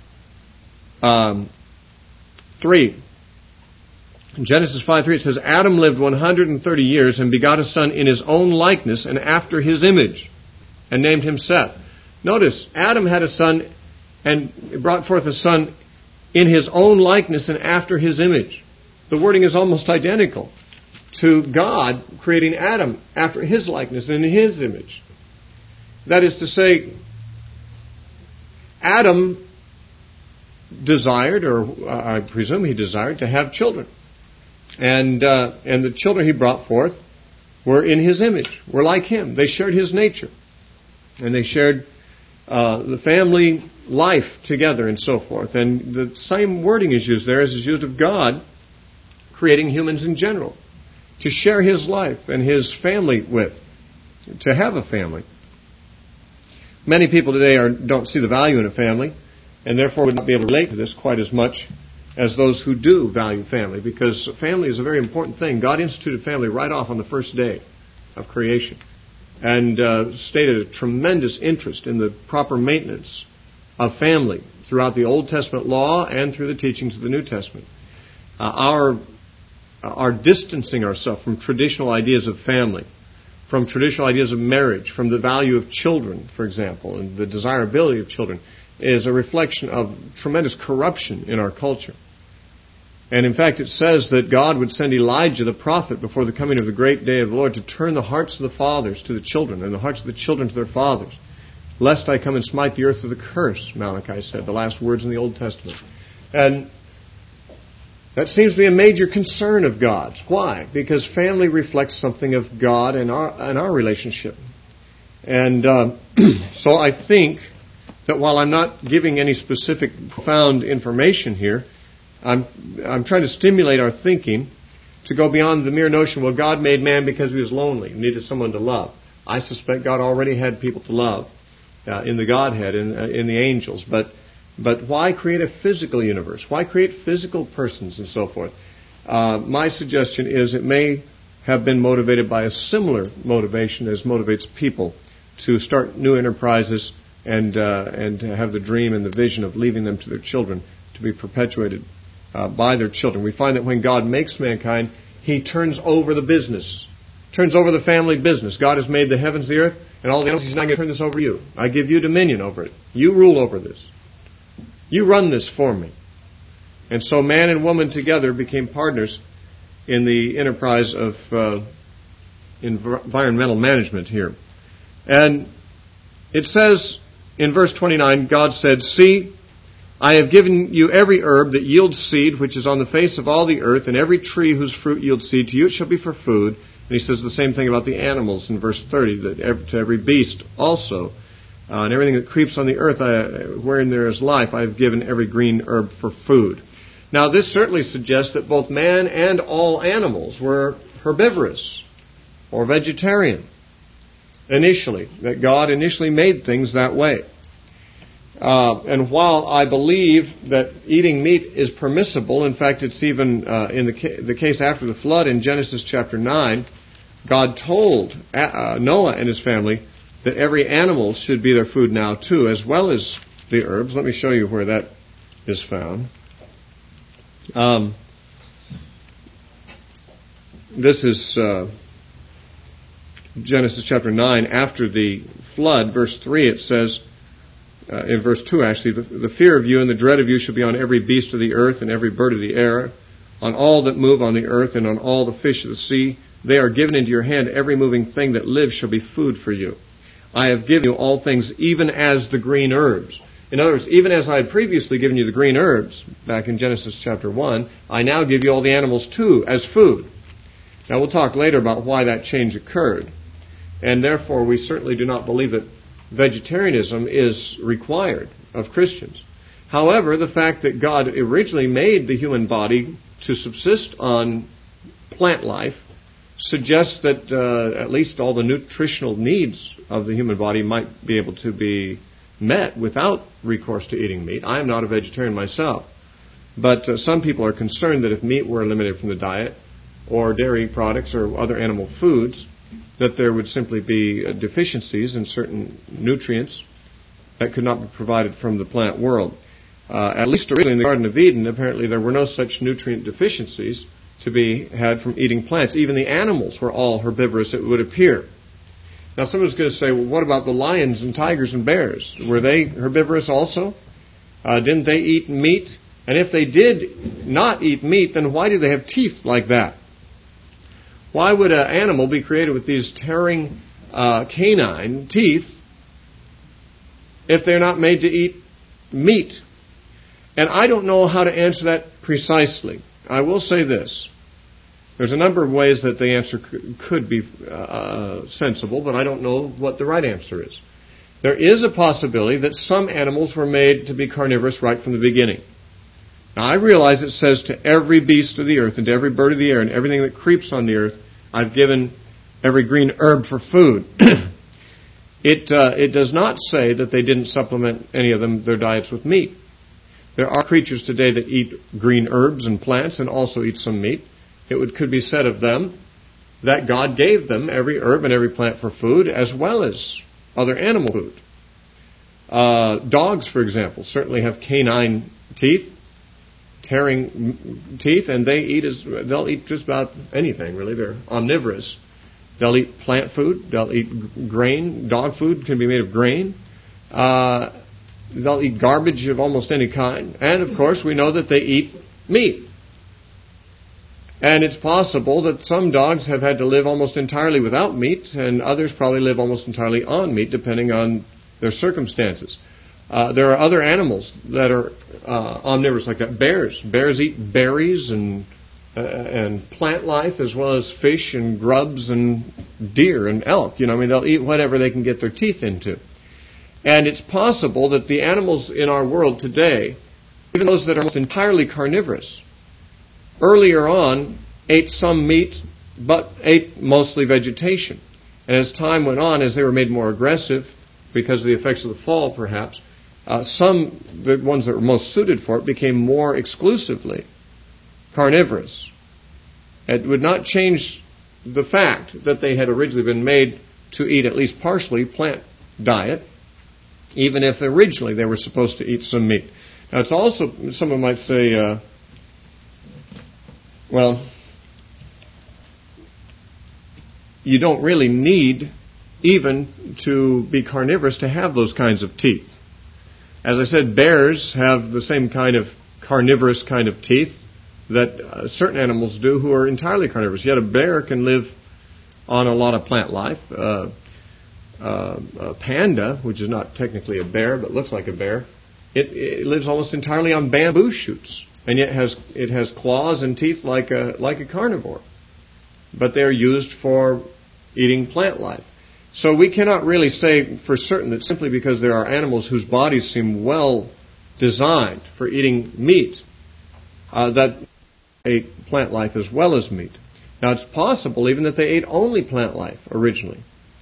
A: 3, in Genesis 5:3 it says, Adam lived 130 years and begot a son in his own likeness and after his image, and named him Seth. Notice, Adam had a son and brought forth a son in his own likeness and after his image. The wording is almost identical to God creating Adam after his likeness and in his image. That is to say, Adam desired, or I presume he desired, to have children. And the children he brought forth were in his image, were like him. They shared his nature. And they shared the family life together and so forth. And the same wording is used there as is used of God creating humans in general, to share his life and his family with, to have a family. Many people today don't see the value in a family, and therefore would not be able to relate to this quite as much as those who do value family, because family is a very important thing. God instituted family right off on the first day of creation, and stated a tremendous interest in the proper maintenance of family throughout the Old Testament law and through the teachings of the New Testament. Our distancing ourselves from traditional ideas of family, from traditional ideas of marriage, from the value of children, for example, and the desirability of children, is a reflection of tremendous corruption in our culture. And in fact, it says that God would send Elijah the prophet before the coming of the great day of the Lord to turn the hearts of the fathers to the children and the hearts of the children to their fathers, lest I come and smite the earth with a curse, Malachi said, the last words in the Old Testament. And that seems to be a major concern of God's. Why? Because family reflects something of God and our relationship. And so I think that while I'm not giving any specific profound information here, I'm trying to stimulate our thinking to go beyond the mere notion, well, God made man because he was lonely and needed someone to love. I suspect God already had people to love in the Godhead, in the angels. But why create a physical universe? Why create physical persons and so forth? My suggestion is it may have been motivated by a similar motivation as motivates people to start new enterprises and to have the dream and the vision of leaving them to their children to be perpetuated by their children. We find that when God makes mankind, he turns over the business, turns over the family business. God has made the heavens, the earth, and all the animals. He says, I'm going to turn this over to you. I give you dominion over it. You rule over this. You run this for me. And so man and woman together became partners in the enterprise of environmental management here. And it says in verse 29, God said, See, I have given you every herb that yields seed, which is on the face of all the earth, and every tree whose fruit yields seed. To you it shall be for food. And he says the same thing about the animals in verse 30, that to every beast also, and everything that creeps on the earth, wherein there is life, I have given every green herb for food. Now, this certainly suggests that both man and all animals were herbivorous or vegetarian initially, that God initially made things that way. And while I believe that eating meat is permissible, in fact, it's even in the case after the flood in Genesis chapter 9, God told Noah and his family that every animal should be their food now too, as well as the herbs. Let me show you where that is found. This is Genesis chapter 9. After the flood, verse 3, it says, in verse 2 actually, the fear of you and the dread of you shall be on every beast of the earth and every bird of the air, on all that move on the earth and on all the fish of the sea. They are given into your hand. Every moving thing that lives shall be food for you. I have given you all things, even as the green herbs. In other words, even as I had previously given you the green herbs, back in Genesis chapter 1, I now give you all the animals too, as food. Now we'll talk later about why that change occurred. And therefore, we certainly do not believe that vegetarianism is required of Christians. However, the fact that God originally made the human body to subsist on plant life suggests that at least all the nutritional needs of the human body might be able to be met without recourse to eating meat. I am not a vegetarian myself. But some people are concerned that if meat were eliminated from the diet, or dairy products or other animal foods, that there would simply be deficiencies in certain nutrients that could not be provided from the plant world. At least originally in the Garden of Eden, apparently there were no such nutrient deficiencies to be had from eating plants. Even the animals were all herbivorous, it would appear. Now someone's going to say, well, what about the lions and tigers and bears? Were they herbivorous also? Didn't they eat meat? And if they did not eat meat, then why do they have teeth like that? Why would an animal be created with these tearing canine teeth if they're not made to eat meat? And I don't know how to answer that precisely. I will say this. There's a number of ways that the answer could be sensible, but I don't know what the right answer is. There is a possibility that some animals were made to be carnivorous right from the beginning. Now, I realize it says to every beast of the earth and to every bird of the air and everything that creeps on the earth, I've given every green herb for food. It does not say that they didn't supplement any of them, their diets with meat. There are creatures today that eat green herbs and plants and also eat some meat. It could be said of them that God gave them every herb and every plant for food as well as other animal food. Dogs, for example, certainly have canine teeth, tearing teeth, and they'll eat just about anything, really. They're omnivorous. They'll eat plant food. They'll eat grain. Dog food can be made of grain. They'll eat garbage of almost any kind. And, of course, we know that they eat meat. And it's possible that some dogs have had to live almost entirely without meat, and others probably live almost entirely on meat, depending on their circumstances. There are other animals that are omnivorous like that. Bears eat berries and plant life, as well as fish and grubs and deer and elk. They'll eat whatever they can get their teeth into. And it's possible that the animals in our world today, even those that are almost entirely carnivorous, earlier on ate some meat, but ate mostly vegetation. And as time went on, as they were made more aggressive, because of the effects of the fall perhaps, the ones that were most suited for it, became more exclusively carnivorous. It would not change the fact that they had originally been made to eat at least partially plant diet, even if originally they were supposed to eat some meat. Now, it's also, someone might say, well, you don't really need even to be carnivorous to have those kinds of teeth. As I said, bears have the same kind of carnivorous kind of teeth that certain animals do who are entirely carnivorous. Yet a bear can live on a lot of plant life. A panda, which is not technically a bear but looks like a bear, it lives almost entirely on bamboo shoots, and yet it has claws and teeth like a carnivore. But they are used for eating plant life. So we cannot really say for certain that simply because there are animals whose bodies seem well designed for eating meat, that ate plant life as well as meat. Now it's possible even that they ate only plant life originally.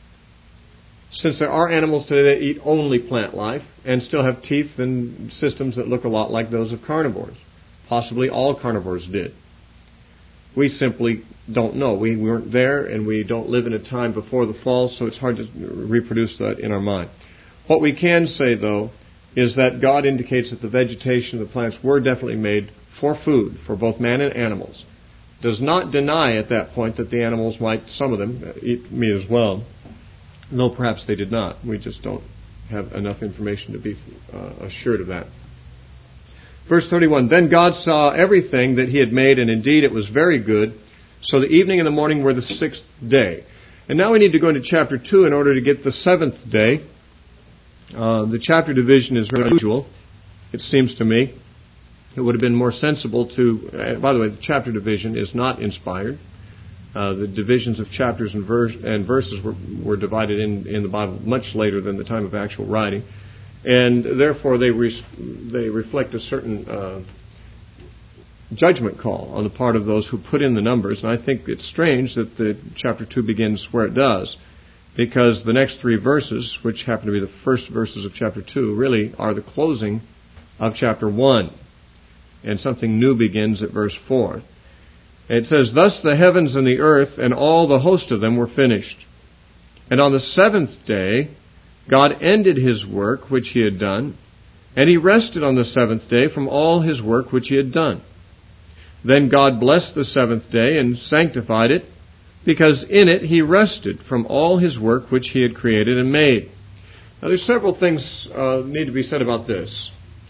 A: Since there are animals today that eat only plant life and still have teeth and systems that look a lot like those of carnivores. Possibly all carnivores did. We simply don't know. We weren't there, and we don't live in a time before the fall, so it's hard to reproduce that in our mind. What we can say, though, is that God indicates that the vegetation of the plants were definitely made for food, for both man and animals. Does not deny at that point that the animals might, some of them, eat meat as well. No, perhaps they did not. We just don't have enough information to be assured of that. Verse 31, Then God saw everything that he had made, and indeed it was very good. So the evening and the morning were the sixth day. And now we need to go into chapter 2 in order to get the seventh day. The chapter division is very unusual, it seems to me. It would have been more sensible to... by the way, the chapter division is not inspired. The divisions of chapters and verses were divided in the Bible much later than the time of actual writing. And therefore they reflect a certain judgment call on the part of those who put in the numbers. And I think it's strange that the chapter 2 begins where it does, because the next three verses, which happen to be the first verses of chapter 2, really are the closing of chapter 1. And something new begins at verse 4. It says, Thus the heavens and the earth and all the host of them were finished. And on the seventh day God ended his work which he had done, and he rested on the seventh day from all his work which he had done. Then God blessed the seventh day and sanctified it, because in it he rested from all his work which he had created and made. Now there's several things need to be said about this.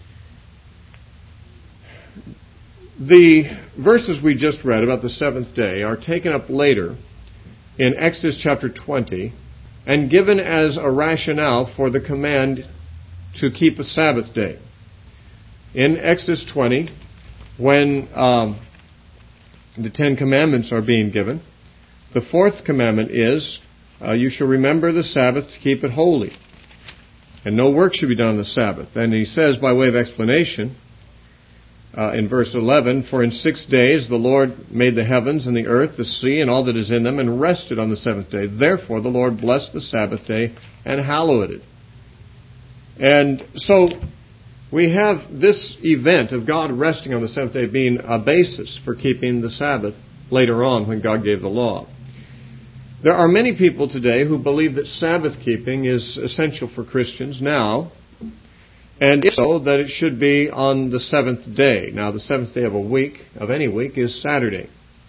A: The verses we just read about the seventh day are taken up later in Exodus chapter 20 and given as a rationale for the command to keep a Sabbath day. In Exodus 20, when the Ten Commandments are being given, the fourth commandment is, you shall remember the Sabbath to keep it holy, and no work should be done on the Sabbath. And he says, by way of explanation, in verse 11, For in 6 days the Lord made the heavens and the earth, the sea, and all that is in them, and rested on the seventh day. Therefore the Lord blessed the Sabbath day and hallowed it. And so we have this event of God resting on the seventh day being a basis for keeping the Sabbath later on when God gave the law. There are many people today who believe that Sabbath keeping is essential for Christians now, and if so, that it should be on the seventh day. Now, the seventh day of a week, of any week, is Saturday.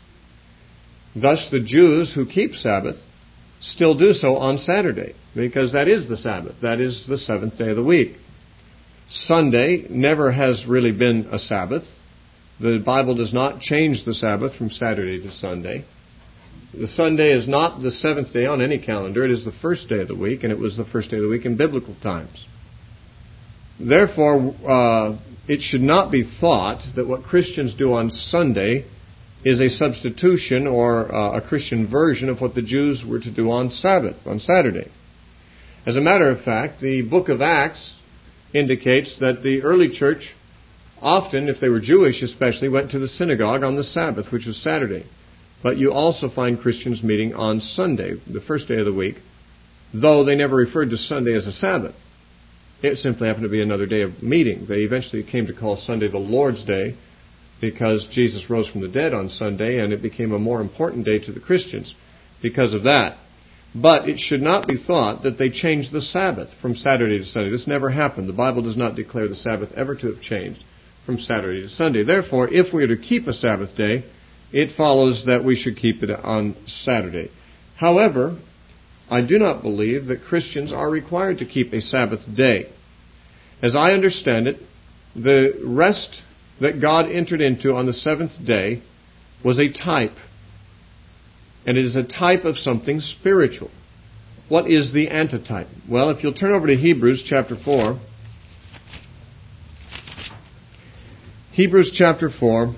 A: Thus, the Jews who keep Sabbath still do so on Saturday, because that is the Sabbath. That is the seventh day of the week. Sunday never has really been a Sabbath. The Bible does not change the Sabbath from Saturday to Sunday. The Sunday is not the seventh day on any calendar. It is the first day of the week, and it was the first day of the week in biblical times. Therefore, it should not be thought that what Christians do on Sunday is a substitution or a Christian version of what the Jews were to do on Sabbath, on Saturday. As a matter of fact, the book of Acts indicates that the early church often, if they were Jewish especially, went to the synagogue on the Sabbath, which was Saturday. But you also find Christians meeting on Sunday, the first day of the week, though they never referred to Sunday as a Sabbath. It simply happened to be another day of meeting. They eventually came to call Sunday the Lord's Day because Jesus rose from the dead on Sunday, and it became a more important day to the Christians because of that. But it should not be thought that they changed the Sabbath from Saturday to Sunday. This never happened. The Bible does not declare the Sabbath ever to have changed from Saturday to Sunday. Therefore, if we are to keep a Sabbath day, it follows that we should keep it on Saturday. However, I do not believe that Christians are required to keep a Sabbath day. As I understand it, the rest that God entered into on the seventh day was a type. And it is a type of something spiritual. What is the antitype? Well, if you'll turn over to Hebrews chapter 4. Hebrews chapter 4,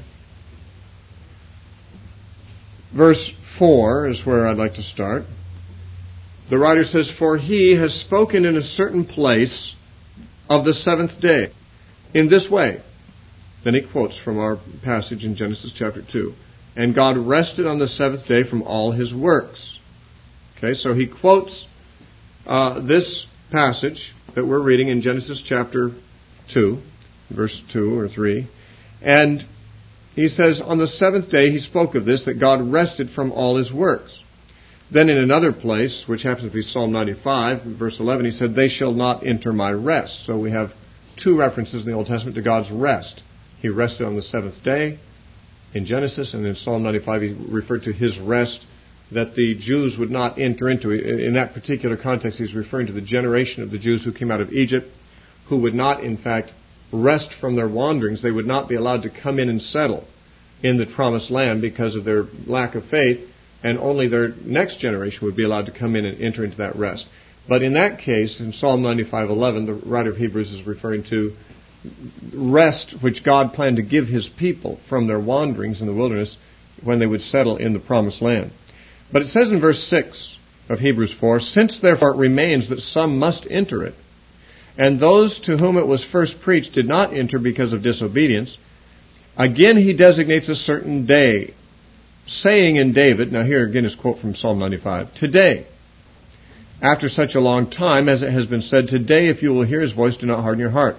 A: verse 4 is where I'd like to start. The writer says, "For he has spoken in a certain place of the seventh day in this way." Then he quotes from our passage in Genesis chapter 2. "And God rested on the seventh day from all his works." Okay, so he quotes this passage that we're reading in Genesis chapter 2, verse 2 or 3. And he says, on the seventh day he spoke of this, that God rested from all his works. Then in another place, which happens to be Psalm 95, verse 11, he said, "They shall not enter my rest." So we have two references in the Old Testament to God's rest. He rested on the seventh day in Genesis, and in Psalm 95 he referred to his rest that the Jews would not enter into. In that particular context, he's referring to the generation of the Jews who came out of Egypt, who would not, in fact, rest from their wanderings. They would not be allowed to come in and settle in the promised land because of their lack of faith, and only their next generation would be allowed to come in and enter into that rest. But in that case, in Psalm 95:11, the writer of Hebrews is referring to rest which God planned to give his people from their wanderings in the wilderness when they would settle in the promised land. But it says in verse 6 of Hebrews 4, "Since therefore it remains that some must enter it, and those to whom it was first preached did not enter because of disobedience, again he designates a certain day, saying in David," now here again is a quote from Psalm 95, "Today, after such a long time, as it has been said, today if you will hear his voice, do not harden your heart.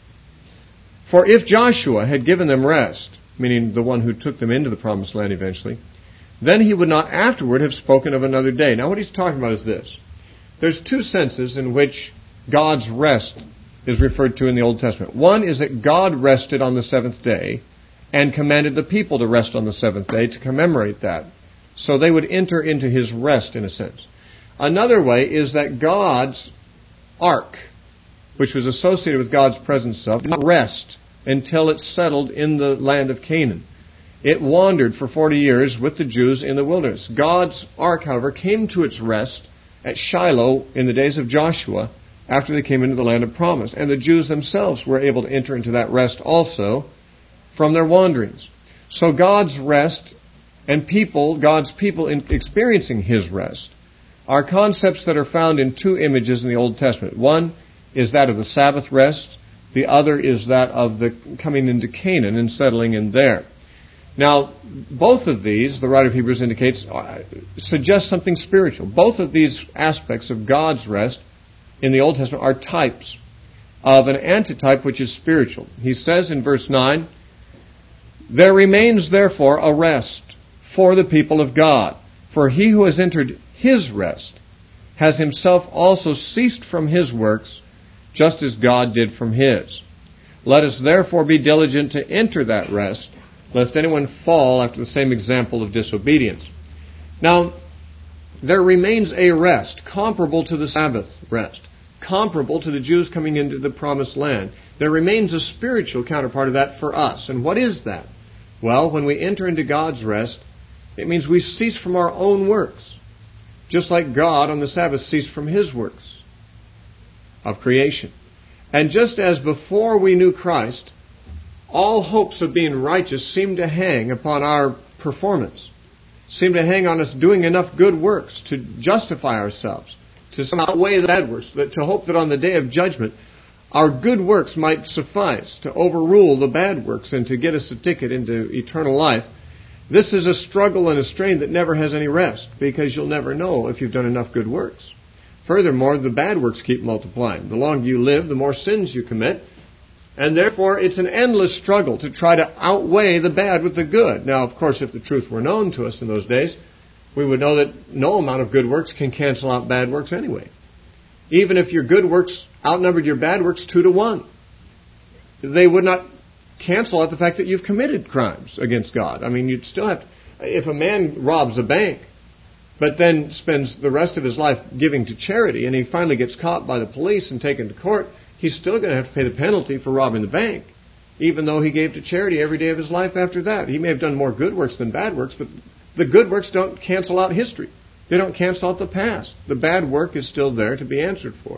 A: For if Joshua had given them rest," meaning the one who took them into the promised land eventually, "then he would not afterward have spoken of another day." Now what he's talking about is this. There's two senses in which God's rest is referred to in the Old Testament. One is that God rested on the seventh day and commanded the people to rest on the seventh day to commemorate that. So they would enter into his rest in a sense. Another way is that God's ark, which was associated with God's presence itself, did not rest until it settled in the land of Canaan. It wandered for 40 years with the Jews in the wilderness. God's ark, however, came to its rest at Shiloh in the days of Joshua after they came into the land of promise. And the Jews themselves were able to enter into that rest also from their wanderings. So God's rest and God's people experiencing his rest are concepts that are found in two images in the Old Testament. One is that of the Sabbath rest. The other is that of the coming into Canaan and settling in there. Now, both of these, the writer of Hebrews indicates, suggest something spiritual. Both of these aspects of God's rest in the Old Testament are types of an antitype which is spiritual. He says in verse 9, "There remains therefore a rest for the people of God. For he who has entered his rest has himself also ceased from his works, just as God did from his. Let us therefore be diligent to enter that rest, lest anyone fall after the same example of disobedience." Now, there remains a rest comparable to the Sabbath rest, comparable to the Jews coming into the promised land. There remains a spiritual counterpart of that for us. And what is that? Well, when we enter into God's rest, it means we cease from our own works, just like God on the Sabbath ceased from his works of creation. And just as before we knew Christ, all hopes of being righteous seem to hang upon our performance, seem to hang on us doing enough good works to justify ourselves, to somehow outweigh the bad works, to hope that on the day of judgment, our good works might suffice to overrule the bad works and to get us a ticket into eternal life. This is a struggle and a strain that never has any rest, because you'll never know if you've done enough good works. Furthermore, the bad works keep multiplying. The longer you live, the more sins you commit. And therefore, it's an endless struggle to try to outweigh the bad with the good. Now, of course, if the truth were known to us in those days, we would know that no amount of good works can cancel out bad works anyway. Even if your good works outnumbered your bad works 2-1, they would not cancel out the fact that you've committed crimes against God. I mean, you'd still have to, if a man robs a bank, but then spends the rest of his life giving to charity, and he finally gets caught by the police and taken to court, he's still going to have to pay the penalty for robbing the bank, even though he gave to charity every day of his life after that. He may have done more good works than bad works, but the good works don't cancel out history. They don't cancel out the past. The bad work is still there to be answered for.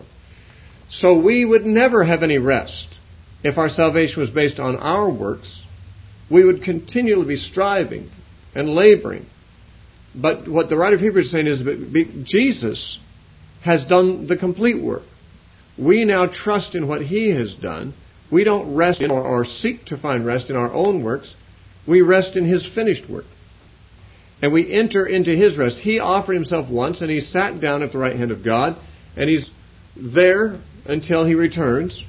A: So we would never have any rest if our salvation was based on our works. We would continually be striving and laboring. But what the writer of Hebrews is saying is that Jesus has done the complete work. We now trust in what He has done. We don't rest in or seek to find rest in our own works. We rest in His finished work. And we enter into His rest. He offered Himself once, and He sat down at the right hand of God, and He's there until He returns.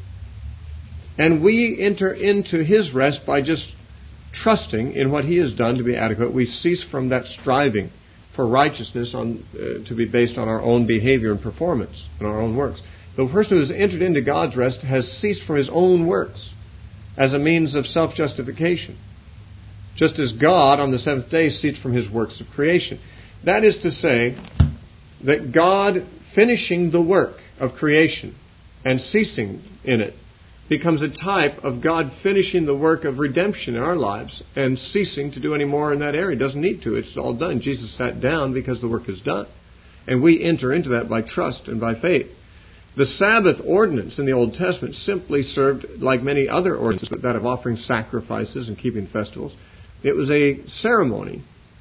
A: And we enter into His rest by just trusting in what He has done to be adequate. We cease from that striving for righteousness to be based on our own behavior and performance and our own works. The person who has entered into God's rest has ceased from his own works as a means of self-justification, just as God on the seventh day ceased from His works of creation. That is to say that God finishing the work of creation and ceasing in it becomes a type of God finishing the work of redemption in our lives and ceasing to do any more in that area. He doesn't need to. It's all done. Jesus sat down because the work is done. And we enter into that by trust and by faith. The Sabbath ordinance in the Old Testament simply served, like many other ordinances, that of offering sacrifices and keeping festivals. It was a ceremony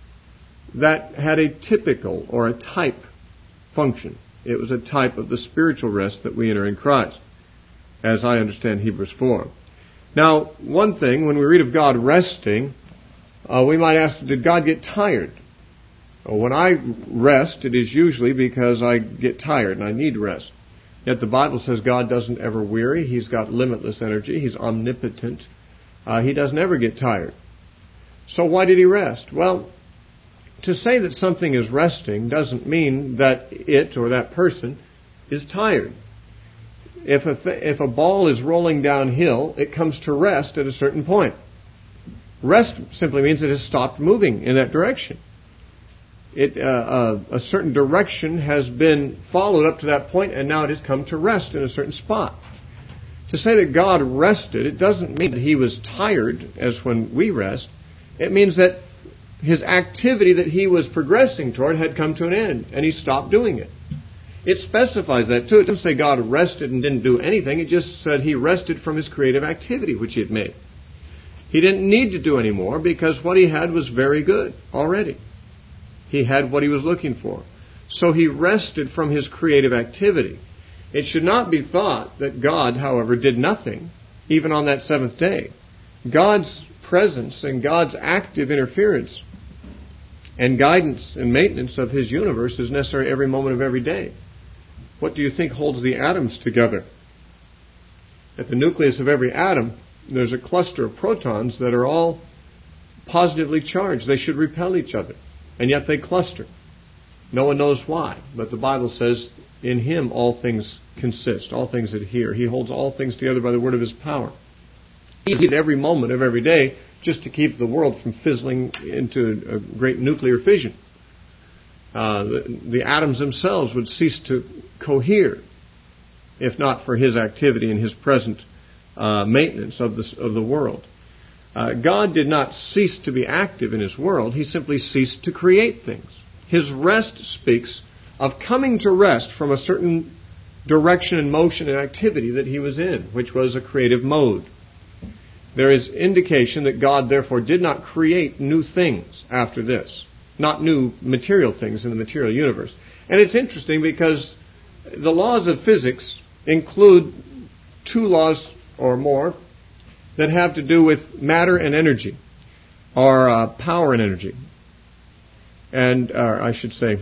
A: that had a typical or a type function. It was a type of the spiritual rest that we enter in Christ, as I understand Hebrews 4. Now, one thing, when we read of God resting, we might ask, did God get tired? Well, when I rest, it is usually because I get tired and I need rest. Yet the Bible says God doesn't ever weary. He's got limitless energy. He's omnipotent. He doesn't ever get tired. So why did He rest? Well, to say that something is resting doesn't mean that it or that person is tired. If a ball is rolling downhill, it comes to rest at a certain point. Rest simply means it has stopped moving in that direction. A certain direction has been followed up to that point, and now it has come to rest in a certain spot. To say that God rested, it doesn't mean that He was tired, as when we rest. It means that His activity that He was progressing toward had come to an end, and He stopped doing it. It specifies that too. It doesn't say God rested and didn't do anything. It just said He rested from His creative activity, which He had made. He didn't need to do any more because what He had was very good already. He had what He was looking for. So He rested from His creative activity. It should not be thought that God, however, did nothing, even on that seventh day. God's presence and God's active interference and guidance and maintenance of His universe is necessary every moment of every day. What do you think holds the atoms together? At the nucleus of every atom, there's a cluster of protons that are all positively charged. They should repel each other. And yet they cluster. No one knows why. But the Bible says, in Him all things consist, all things adhere. He holds all things together by the word of His power. He needs every moment of every day just to keep the world from fizzling into a great nuclear fission. The atoms themselves would cease to cohere if not for His activity and His present maintenance of the world. God did not cease to be active in His world. He simply ceased to create things. His rest speaks of coming to rest from a certain direction and motion and activity that He was in, which was a creative mode. There is indication that God therefore did not create new things after this, not new material things in the material universe. And it's interesting because the laws of physics include two laws or more that have to do with matter and energy, or power and energy, and I should say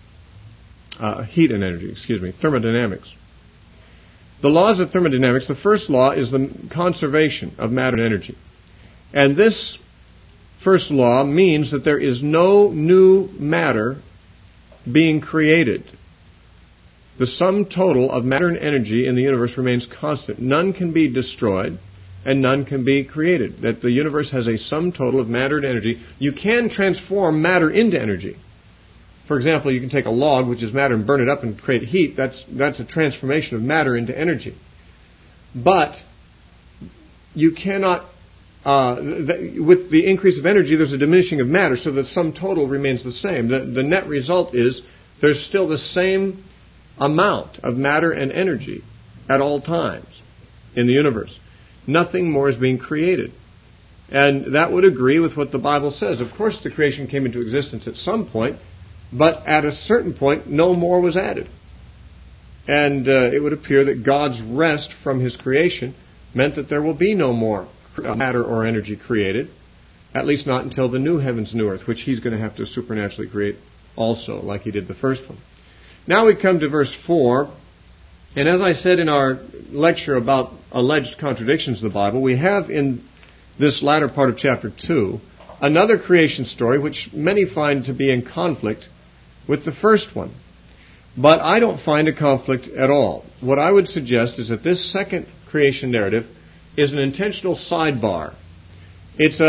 A: heat and energy, thermodynamics. The laws of thermodynamics, the first law is the conservation of matter and energy. And this first law means that there is no new matter being created. The sum total of matter and energy in the universe remains constant. None can be destroyed, and none can be created. That the universe has a sum total of matter and energy. You can transform matter into energy. For example, you can take a log, which is matter, and burn it up and create heat. That's a transformation of matter into energy. But you cannot, with the increase of energy, there's a diminishing of matter, so the sum total remains the same. The net result is there's still the same amount of matter and energy at all times in the universe. Nothing more is being created. And that would agree with what the Bible says. Of course, the creation came into existence at some point, but at a certain point, no more was added. And it would appear that God's rest from His creation meant that there will be no more matter or energy created, at least not until the new heavens, new earth, which He's going to have to supernaturally create also, like He did the first one. Now we come to verse 4, and as I said in our lecture about alleged contradictions in the Bible, we have in this latter part of chapter 2 another creation story which many find to be in conflict with the first one. But I don't find a conflict at all. What I would suggest is that this second creation narrative is an intentional sidebar. It's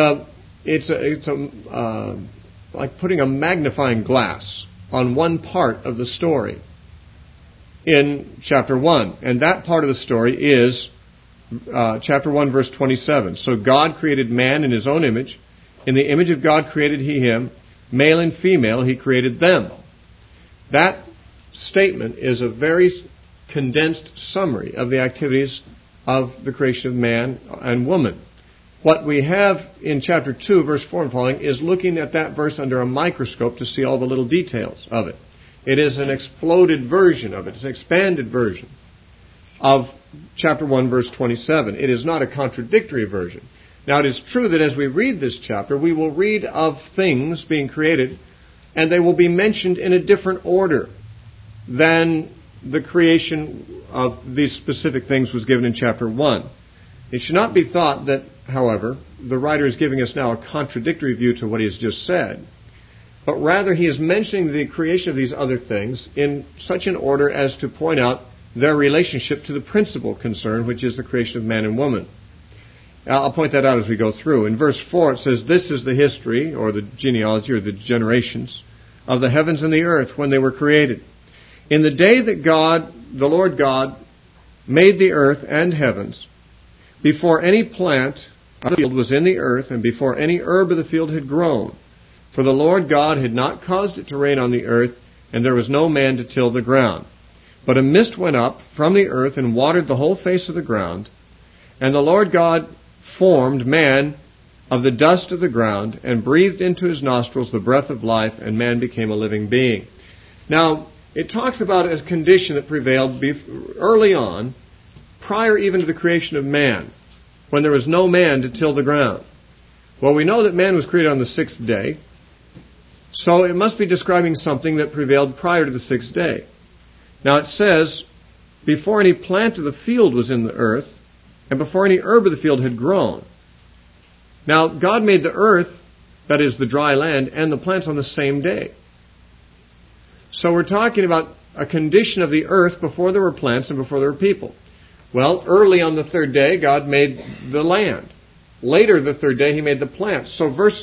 A: like putting a magnifying glass on one part of the story in chapter 1. And that part of the story is chapter 1, verse 27. So God created man in His own image. In the image of God created He him. Male and female He created them. That statement is a very condensed summary of the activities of the creation of man and woman. What we have in chapter 2, verse 4 and following, is looking at that verse under a microscope to see all the little details of it. It is an exploded version of it. It's an expanded version of chapter 1, verse 27. It is not a contradictory version. Now, it is true that as we read this chapter, we will read of things being created, and they will be mentioned in a different order than the creation of these specific things was given in chapter 1. It should not be thought that, however, the writer is giving us now a contradictory view to what he has just said, but rather he is mentioning the creation of these other things in such an order as to point out their relationship to the principal concern, which is the creation of man and woman. I'll point that out as we go through. In verse 4 it says, "This is the history," or the genealogy, or the generations, "of the heavens and the earth when they were created. In the day that God, the Lord God, made the earth and heavens, before any plant of the field was in the earth, and before any herb of the field had grown. For the Lord God had not caused it to rain on the earth, and there was no man to till the ground. But a mist went up from the earth and watered the whole face of the ground. And the Lord God formed man of the dust of the ground, and breathed into his nostrils the breath of life, and man became a living being." Now, it talks about a condition that prevailed early on, prior even to the creation of man, when there was no man to till the ground. Well, we know that man was created on the sixth day, so it must be describing something that prevailed prior to the sixth day. Now it says, "Before any plant of the field was in the earth, and before any herb of the field had grown." Now, God made the earth, that is the dry land, and the plants on the same day. So we're talking about a condition of the earth before there were plants and before there were people. Well, early on the third day, God made the land. Later, the third day, He made the plants. So verse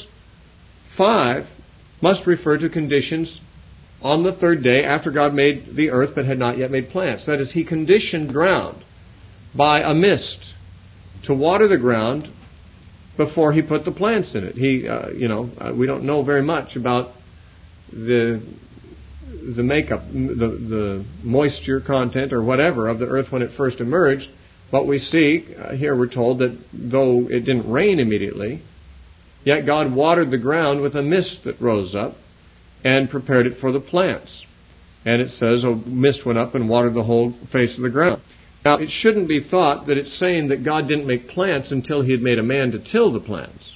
A: 5 must refer to conditions on the third day after God made the earth but had not yet made plants. That is, He conditioned ground by a mist to water the ground before He put the plants in it. We don't know very much about the makeup, the moisture content or whatever of the earth when it first emerged. But we see, here we're told that though it didn't rain immediately, yet God watered the ground with a mist that rose up and prepared it for the plants. And it says, a mist went up and watered the whole face of the ground. Now, it shouldn't be thought that it's saying that God didn't make plants until He had made a man to till the plants.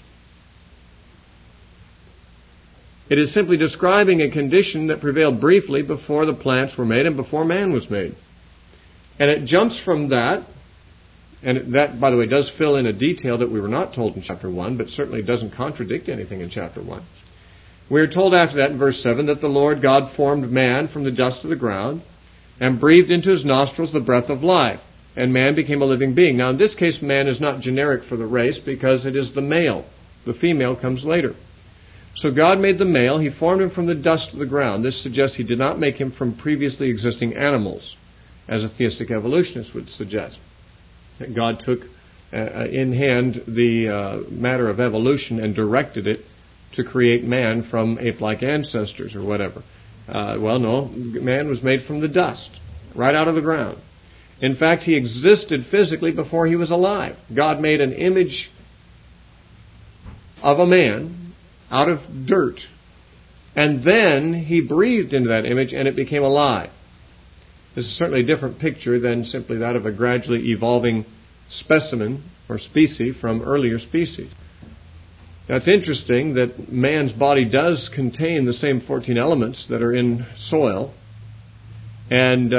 A: It is simply describing a condition that prevailed briefly before the plants were made and before man was made. And it jumps from that, and that, by the way, does fill in a detail that we were not told in chapter 1, but certainly doesn't contradict anything in chapter 1. We are told after that in verse 7 that the Lord God formed man from the dust of the ground and breathed into his nostrils the breath of life, and man became a living being. Now, in this case, man is not generic for the race because it is the male. The female comes later. So God made the male. He formed him from the dust of the ground. This suggests he did not make him from previously existing animals, as a theistic evolutionist would suggest. That God took in hand the matter of evolution and directed it to create man from ape-like ancestors or whatever. Well, no, man was made from the dust, right out of the ground. In fact, he existed physically before he was alive. God made an image of a man out of dirt, and then he breathed into that image and it became alive. This is certainly a different picture than simply that of a gradually evolving specimen or species from earlier species. Now, it's interesting that man's body does contain the same 14 elements that are in soil. And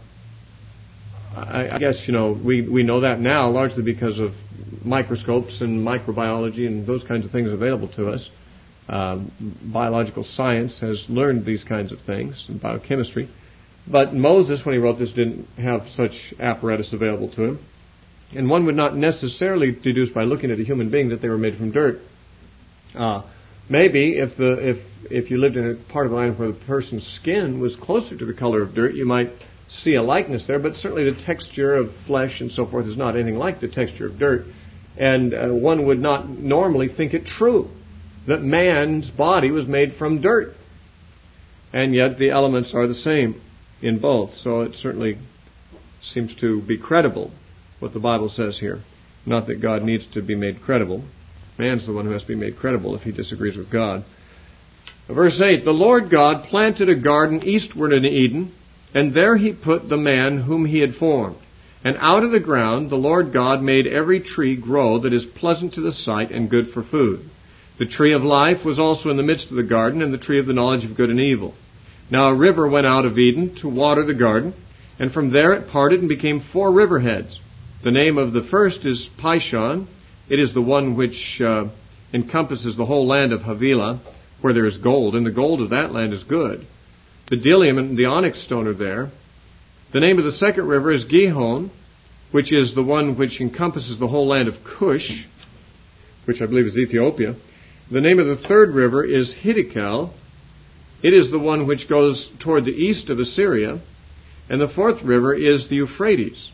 A: I guess, we know that now largely because of microscopes and microbiology and those kinds of things available to us. Biological science has learned these kinds of things, and biochemistry. But Moses, when he wrote this, didn't have such apparatus available to him. And one would not necessarily deduce by looking at a human being that they were made from dirt. Maybe if you lived in a part of the land where the person's skin was closer to the color of dirt, you might see a likeness there, but certainly the texture of flesh and so forth is not anything like the texture of dirt. And one would not normally think it true that man's body was made from dirt. And yet the elements are the same in both. So it certainly seems to be credible, what the Bible says here. Not that God needs to be made credible. Man's the one who has to be made credible if he disagrees with God. Verse 8, the Lord God planted a garden eastward in Eden, and there he put the man whom he had formed. And out of the ground the Lord God made every tree grow that is pleasant to the sight and good for food. The tree of life was also in the midst of the garden, and the tree of the knowledge of good and evil. Now a river went out of Eden to water the garden, and from there it parted and became 4 riverheads. The name of the first is Pishon. It is the one which encompasses the whole land of Havilah, where there is gold, and the gold of that land is good. The bdellium and the onyx stone are there. The name of the second river is Gihon, which is the one which encompasses the whole land of Cush, which I believe is Ethiopia. The name of the third river is Hiddekel. It is the one which goes toward the east of Assyria. And the fourth river is the Euphrates.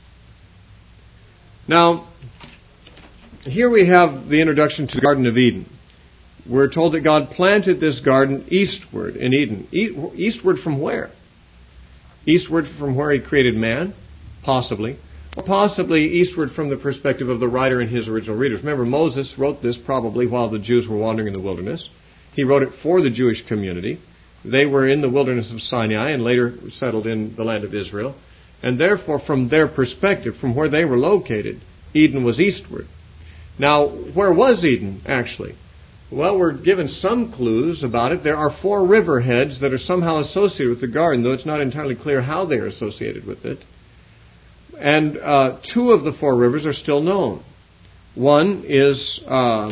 A: Now, here we have the introduction to the Garden of Eden. We're told that God planted this garden eastward in Eden. Eastward from where? Eastward from where he created man? Possibly. Or possibly eastward from the perspective of the writer and his original readers. Remember, Moses wrote this probably while the Jews were wandering in the wilderness. He wrote it for the Jewish community. They were in the wilderness of Sinai and later settled in the land of Israel. And therefore, from their perspective, from where they were located, Eden was eastward. Now, where was Eden, actually? Well, we're given some clues about it. There are 4 riverheads that are somehow associated with the garden, though it's not entirely clear how they are associated with it. And 2 of the 4 rivers are still known. One is the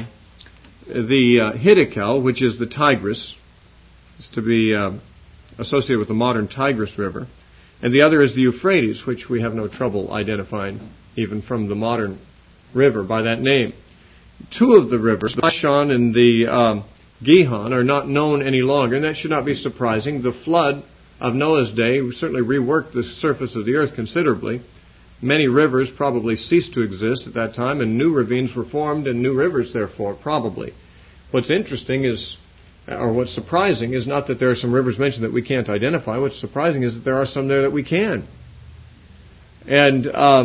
A: Hiddekel, which is the Tigris. It's to be associated with the modern Tigris River. And the other is the Euphrates, which we have no trouble identifying, even from the modern river, by that name. 2 of the rivers, the Pishon and the Gihon, are not known any longer, and that should not be surprising. The flood of Noah's day certainly reworked the surface of the earth considerably. Many rivers probably ceased to exist at that time, and new ravines were formed, and new rivers, therefore, probably. What's interesting is, or what's surprising, is not that there are some rivers mentioned that we can't identify. What's surprising is that there are some there that we can. And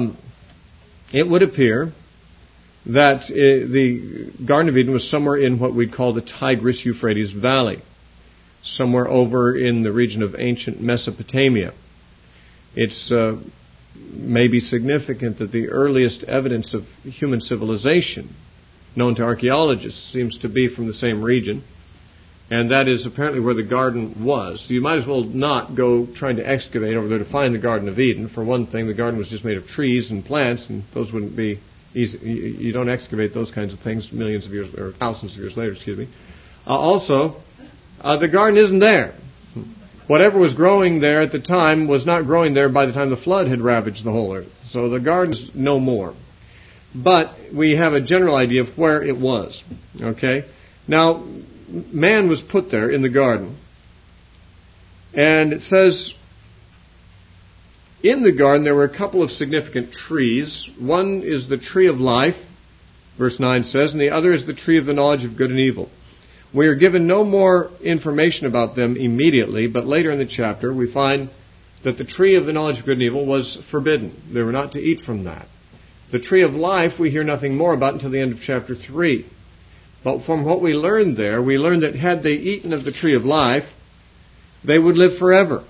A: it would appear that the Garden of Eden was somewhere in what we'd call the Tigris-Euphrates Valley, somewhere over in the region of ancient Mesopotamia. It's maybe significant that the earliest evidence of human civilization known to archaeologists seems to be from the same region, and that is apparently where the garden was. So you might as well not go trying to excavate over there to find the Garden of Eden. For one thing, the garden was just made of trees and plants, and those wouldn't be easy. You don't excavate those kinds of things millions of years, or thousands of years later, Also, the garden isn't there. Whatever was growing there at the time was not growing there by the time the flood had ravaged the whole earth. So the garden's no more. But we have a general idea of where it was. Okay? Now, man was put there in the garden. And it says, in the garden there were a couple of significant trees. One is the tree of life, verse 9 says, and the other is the tree of the knowledge of good and evil. We are given no more information about them immediately, but later in the chapter we find that the tree of the knowledge of good and evil was forbidden. They were not to eat from that. The tree of life we hear nothing more about until the end of chapter 3. But from what we learned there, we learned that had they eaten of the tree of life, they would live forever.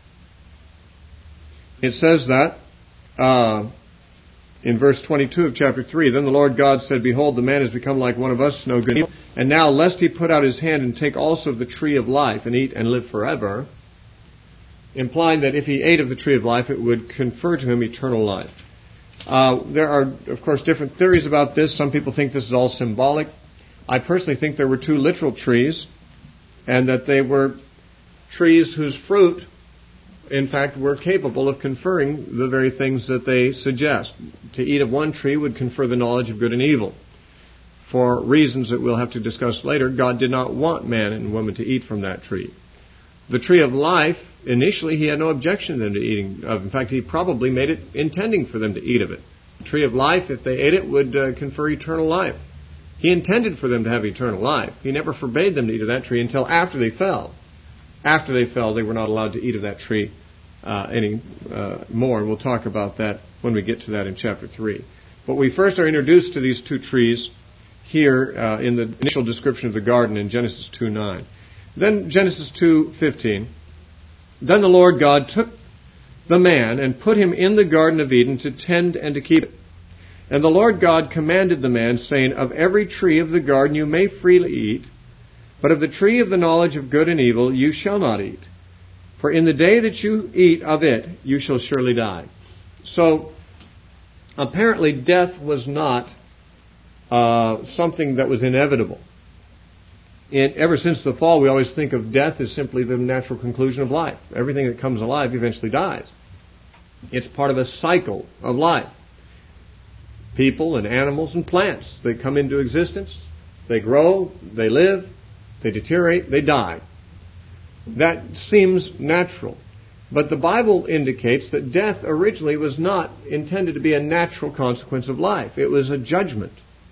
A: It says that in verse 22 of chapter 3, Then the Lord God said, Behold, the man has become like one of us, know good and evil. And now, lest he put out his hand and take also of the tree of life and eat and live forever, implying that if he ate of the tree of life, it would confer to him eternal life. There are, of course, different theories about this. Some people think this is all symbolic. I personally think there were two literal trees, and that they were trees whose fruit, in fact, were capable of conferring the very things that they suggest. To eat of one tree would confer the knowledge of good and evil. For reasons that we'll have to discuss later, God did not want man and woman to eat from that tree. The tree of life, initially, he had no objection to them to eating of. In fact, he probably made it intending for them to eat of it. The tree of life, if they ate it, would confer eternal life. He intended for them to have eternal life. He never forbade them to eat of that tree until after they fell. After they fell, they were not allowed to eat of that tree any more. And we'll talk about that when we get to that in chapter 3. But we first are introduced to these two trees here in the initial description of the garden in Genesis 2:9. Then Genesis 2:15. Then the Lord God took the man and put him in the Garden of Eden to tend and to keep it. And the Lord God commanded the man, saying, Of every tree of the garden you may freely eat, but of the tree of the knowledge of good and evil you shall not eat. For in the day that you eat of it, you shall surely die. So, apparently death was not something that was inevitable. Ever since the fall, we always think of death as simply the natural conclusion of life. Everything that comes alive eventually dies. It's part of a cycle of life. People and animals and plants, they come into existence, they grow, they live, they deteriorate, they die. That seems natural. But the Bible indicates that death originally was not intended to be a natural consequence of life. It was a judgment.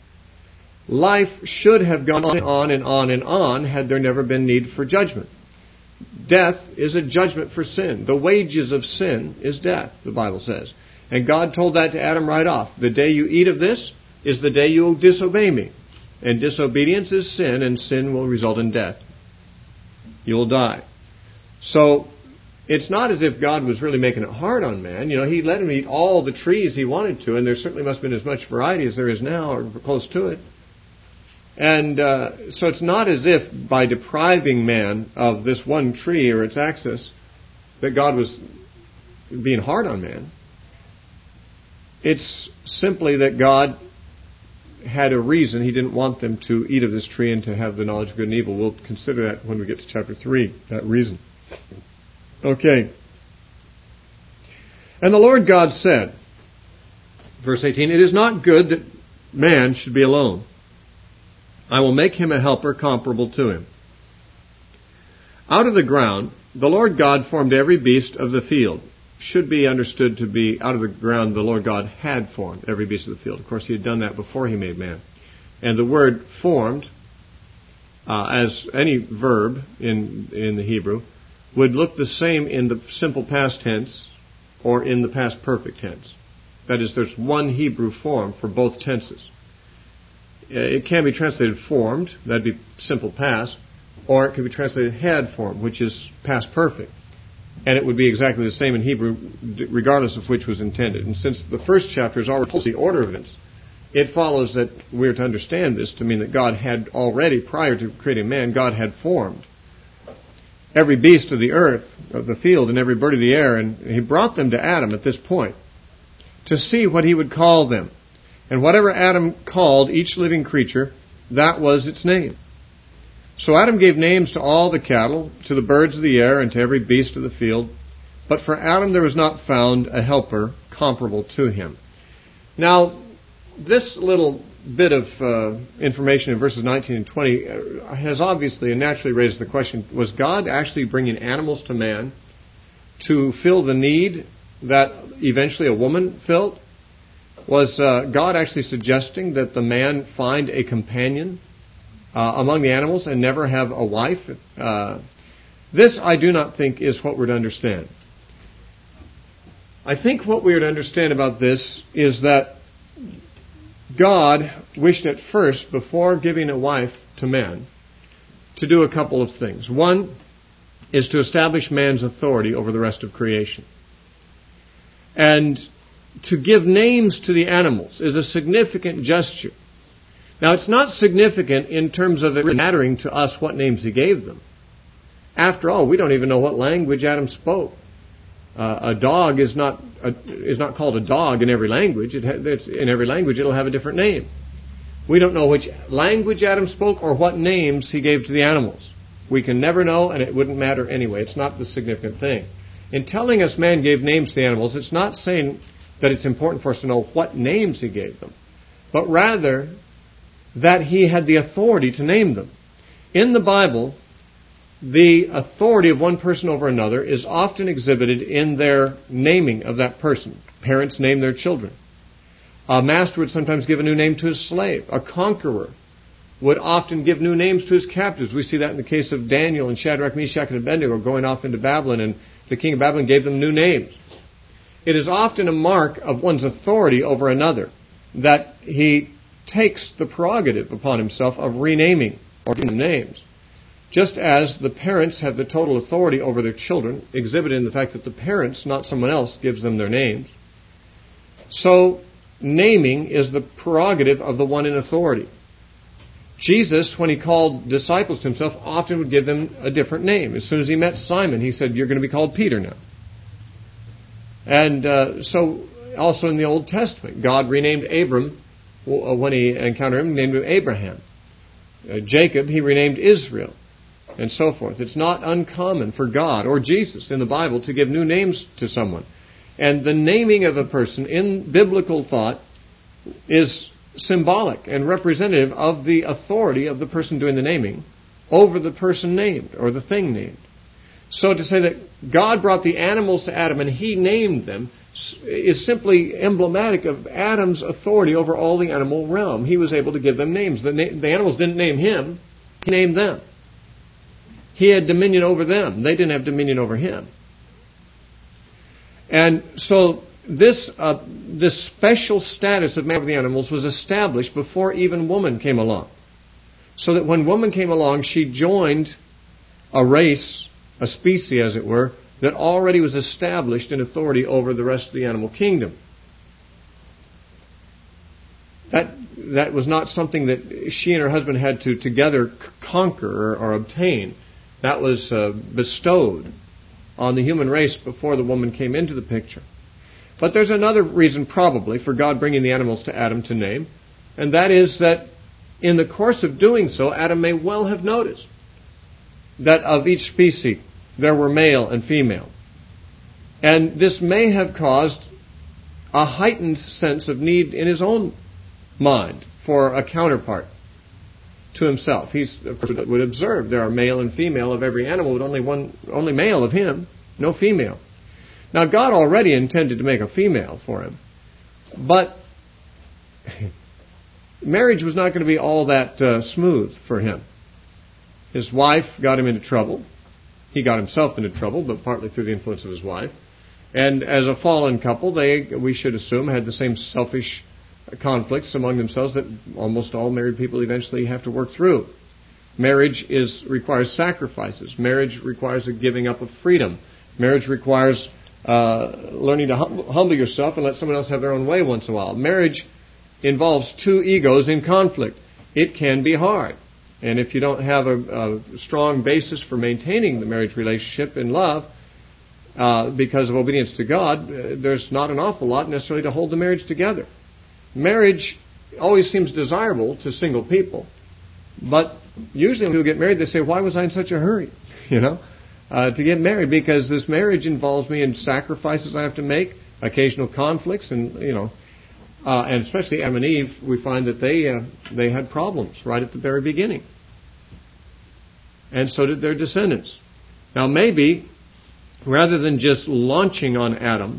A: Life should have gone on and on and on had there never been need for judgment. Death is a judgment for sin. The wages of sin is death, the Bible says. And God told that to Adam right off. The day you eat of this is the day you will disobey me. And disobedience is sin, and sin will result in death. You will die. So, it's not as if God was really making it hard on man. You know, He let him eat all the trees he wanted to, and there certainly must have been as much variety as there is now, or close to it. And so it's not as if by depriving man of this one tree or its access that God was being hard on man. It's simply that God had a reason He didn't want them to eat of this tree and to have the knowledge of good and evil. We'll consider that when we get to chapter 3, that reason. Okay. And the Lord God said, verse 18, It is not good that man should be alone. I will make him a helper comparable to him. Out of the ground, the Lord God formed every beast of the field. Should be understood to be out of the ground the Lord God had formed every beast of the field. Of course, He had done that before He made man. And the word formed, as any verb in the Hebrew, would look the same in the simple past tense or in the past perfect tense. That is, there's one Hebrew form for both tenses. It can be translated formed, that'd be simple past, or it could be translated had formed, which is past perfect. And it would be exactly the same in Hebrew, regardless of which was intended. And since the first chapter is already the order of events, it follows that we're to understand this to mean that God had already, prior to creating man, God had formed every beast of the earth, of the field, and every bird of the air, and He brought them to Adam at this point to see what he would call them. And whatever Adam called each living creature, that was its name. So Adam gave names to all the cattle, to the birds of the air, and to every beast of the field. But for Adam there was not found a helper comparable to him. Now, this little bit of information in verses 19 and 20 has obviously and naturally raised the question, was God actually bringing animals to man to fill the need that eventually a woman filled? Was God actually suggesting that the man find a companion among the animals and never have a wife? This, I do not think, is what we're to understand. I think what we are to understand about this is that God wished at first, before giving a wife to man, to do a couple of things. One is to establish man's authority over the rest of creation. And to give names to the animals is a significant gesture. Now, it's not significant in terms of it mattering to us what names he gave them. After all, we don't even know what language Adam spoke. A dog is not called a dog in every language. In every language, it'll have a different name. We don't know which language Adam spoke or what names he gave to the animals. We can never know, and it wouldn't matter anyway. It's not the significant thing. In telling us man gave names to the animals, it's not saying that it's important for us to know what names he gave them, but rather that he had the authority to name them. In the Bible, the authority of one person over another is often exhibited in their naming of that person. Parents name their children. A master would sometimes give a new name to his slave. A conqueror would often give new names to his captives. We see that in the case of Daniel and Shadrach, Meshach, and Abednego going off into Babylon, and the king of Babylon gave them new names. It is often a mark of one's authority over another that he takes the prerogative upon himself of renaming or giving them names. Just as the parents have the total authority over their children, exhibited in the fact that the parents, not someone else, gives them their names. So, naming is the prerogative of the one in authority. Jesus, when he called disciples to himself, often would give them a different name. As soon as he met Simon, he said, "You're going to be called Peter now." And so, also in the Old Testament, God renamed Abram, when he encountered him, named him Abraham. Jacob, he renamed Israel, and so forth. It's not uncommon for God or Jesus in the Bible to give new names to someone. And the naming of a person in biblical thought is symbolic and representative of the authority of the person doing the naming over the person named or the thing named. So to say that God brought the animals to Adam and he named them is simply emblematic of Adam's authority over all the animal realm. He was able to give them names. The animals didn't name him. He named them. He had dominion over them. They didn't have dominion over him. And so this special status of man over the animals was established before even woman came along. So that when woman came along, she joined a race, a species as it were, that already was established in authority over the rest of the animal kingdom. That was not something that she and her husband had to together conquer or obtain. That was bestowed on the human race before the woman came into the picture. But there's another reason probably for God bringing the animals to Adam to name, and that is that in the course of doing so, Adam may well have noticed that of each species there were male and female. And this may have caused a heightened sense of need in his own mind for a counterpart to himself. He's, of course, would observe there are male and female of every animal, but only male of him, no female. Now, God already intended to make a female for him, but marriage was not going to be all that smooth for him. His wife got him into trouble. He got himself into trouble, but partly through the influence of his wife. And as a fallen couple, we should assume, had the same selfish conflicts among themselves that almost all married people eventually have to work through. Marriage requires sacrifices. Marriage requires a giving up of freedom. Marriage requires learning to humble yourself and let someone else have their own way once in a while. Marriage involves two egos in conflict. It can be hard. And if you don't have a strong basis for maintaining the marriage relationship in love, because of obedience to God, there's not an awful lot necessarily to hold the marriage together. Marriage always seems desirable to single people, but usually when people get married, they say, "Why was I in such a hurry?" To get married, because this marriage involves me in sacrifices I have to make, occasional conflicts, and and especially Adam and Eve, we find that they had problems right at the very beginning. And so did their descendants. Now maybe, rather than just launching on Adam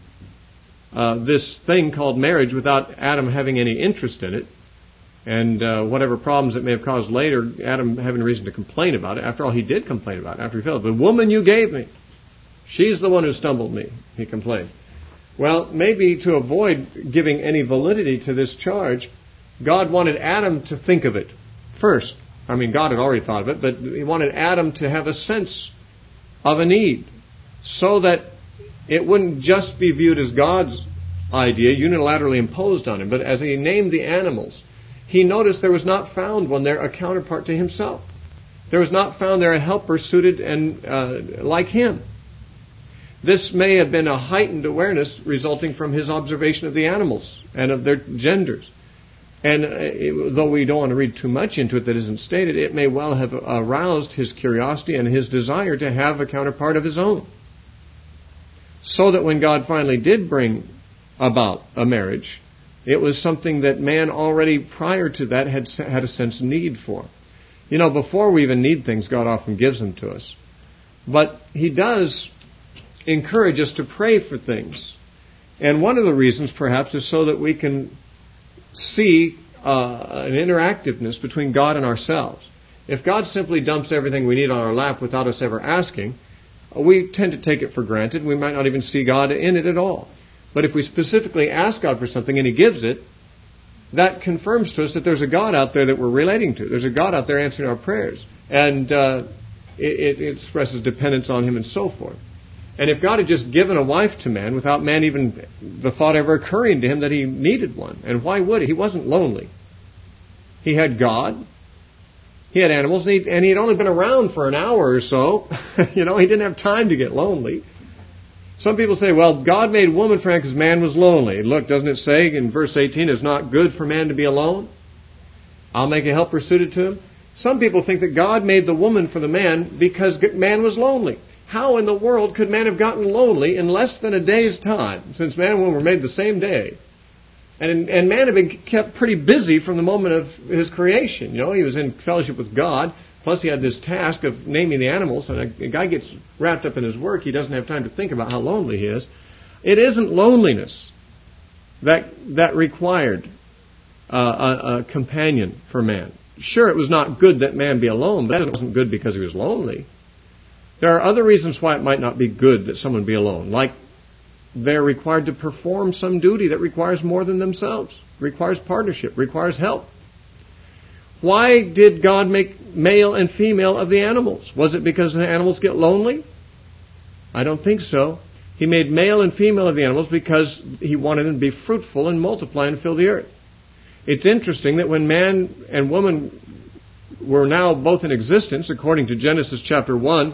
A: this thing called marriage without Adam having any interest in it, and whatever problems it may have caused later, Adam having reason to complain about it. After all, he did complain about it after he fell. The woman you gave me, she's the one who stumbled me, he complained. Well, maybe to avoid giving any validity to this charge, God wanted Adam to think of it first. I mean, God had already thought of it, but he wanted Adam to have a sense of a need so that it wouldn't just be viewed as God's idea, unilaterally imposed on him, but as he named the animals, he noticed there was not found one there a counterpart to himself. There was not found there a helper suited and like him. This may have been a heightened awareness resulting from his observation of the animals and of their genders. And though we don't want to read too much into it that isn't stated, it may well have aroused his curiosity and his desire to have a counterpart of his own. So that when God finally did bring about a marriage, it was something that man already prior to that had a sense of need for. You know, before we even need things, God often gives them to us. But He does encourage us to pray for things. And one of the reasons, perhaps, is so that we can see an interactiveness between God and ourselves. If God simply dumps everything we need on our lap without us ever asking, we tend to take it for granted. We might not even see God in it at all. But if we specifically ask God for something and He gives it, that confirms to us that there's a God out there that we're relating to. There's a God out there answering our prayers. And it expresses dependence on Him and so forth. And if God had just given a wife to man without man even the thought ever occurring to him that he needed one, and why would he? He wasn't lonely. He had God. He had animals, and he had only been around for an hour or so. He didn't have time to get lonely. Some people say, well, God made woman for man because man was lonely. Look, doesn't it say in verse 18, it's not good for man to be alone? I'll make a helper suited to him. Some people think that God made the woman for the man because man was lonely. How in the world could man have gotten lonely in less than a day's time, since man and woman were made the same day? And man had been kept pretty busy from the moment of his creation. He was in fellowship with God, plus he had this task of naming the animals, and a guy gets wrapped up in his work, he doesn't have time to think about how lonely he is. It isn't loneliness that required a companion for man. Sure, it was not good that man be alone, but that wasn't good because he was lonely. There are other reasons why it might not be good that someone be alone, like they're required to perform some duty that requires more than themselves, requires partnership, requires help. Why did God make male and female of the animals? Was it because the animals get lonely? I don't think so. He made male and female of the animals because He wanted them to be fruitful and multiply and fill the earth. It's interesting that when man and woman were now both in existence, according to Genesis chapter 1,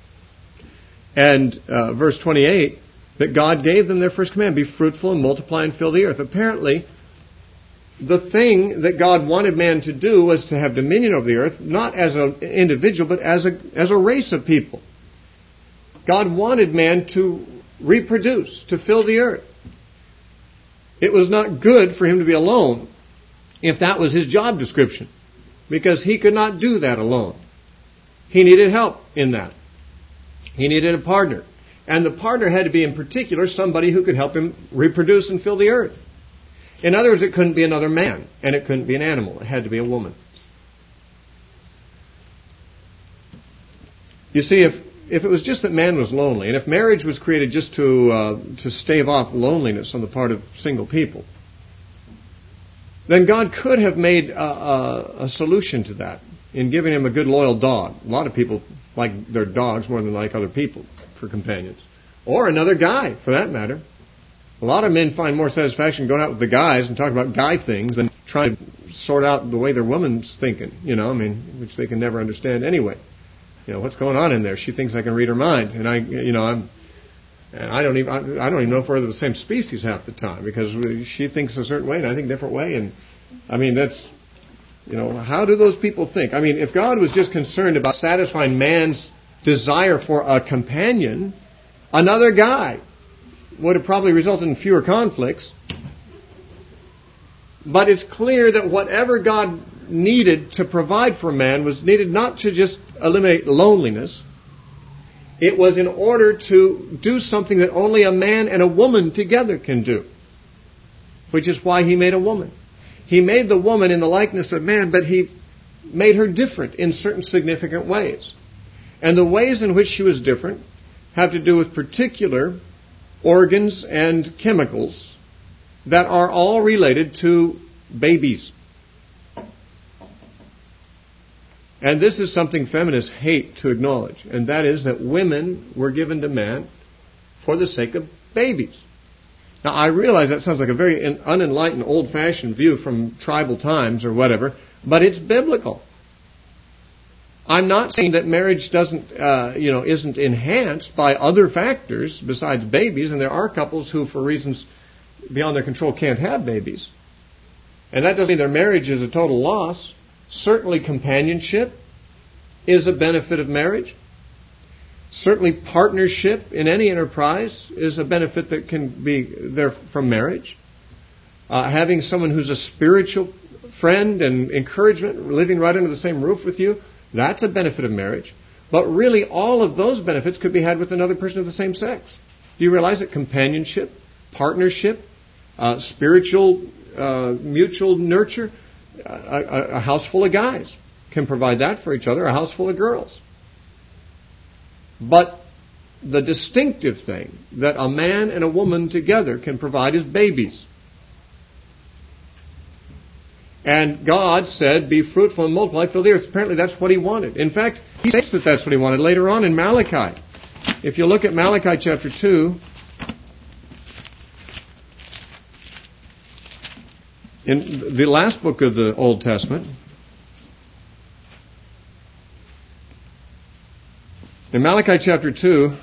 A: and verse 28, that God gave them their first command, be fruitful and multiply and fill the earth. Apparently, the thing that God wanted man to do was to have dominion over the earth, not as an individual, but as a race of people. God wanted man to reproduce, to fill the earth. It was not good for him to be alone if that was his job description, because he could not do that alone. He needed help in that. He needed a partner. And the partner had to be, in particular, somebody who could help him reproduce and fill the earth. In other words, it couldn't be another man, and it couldn't be an animal. It had to be a woman. You see, if it was just that man was lonely, and if marriage was created just to stave off loneliness on the part of single people, then God could have made a solution to that in giving him a good, loyal dog. A lot of people like their dogs more than like other people for companions. Or another guy, for that matter. A lot of men find more satisfaction going out with the guys and talking about guy things than trying to sort out the way their woman's thinking, which they can never understand anyway. What's going on in there? She thinks I can read her mind, and I don't even know if we're the same species half the time, because she thinks a certain way and I think a different way, and that's, how do those people think? If God was just concerned about satisfying man's desire for a companion, another guy would have probably resulted in fewer conflicts. But it's clear that whatever God needed to provide for man was needed not to just eliminate loneliness. It was in order to do something that only a man and a woman together can do, which is why He made a woman. He made the woman in the likeness of man, but He made her different in certain significant ways. And the ways in which she was different have to do with particular organs and chemicals that are all related to babies. And this is something feminists hate to acknowledge, and that is that women were given to man for the sake of babies. Now, I realize that sounds like a very unenlightened, old-fashioned view from tribal times or whatever, but it's biblical. I'm not saying that marriage isn't enhanced by other factors besides babies, and there are couples who, for reasons beyond their control, can't have babies. And that doesn't mean their marriage is a total loss. Certainly companionship is a benefit of marriage. Certainly partnership in any enterprise is a benefit that can be there from marriage. Having someone who's a spiritual friend and encouragement, living right under the same roof with you, that's a benefit of marriage. But really all of those benefits could be had with another person of the same sex. Do you realize that companionship, partnership, spiritual mutual nurture, a house full of guys can provide that for each other, a house full of girls. But the distinctive thing that a man and a woman together can provide is babies. And God said, be fruitful and multiply, fill the earth. Apparently that's what He wanted. In fact, He says that that's what He wanted later on in Malachi. If you look at Malachi chapter 2, in the last book of the Old Testament, in Malachi chapter 2,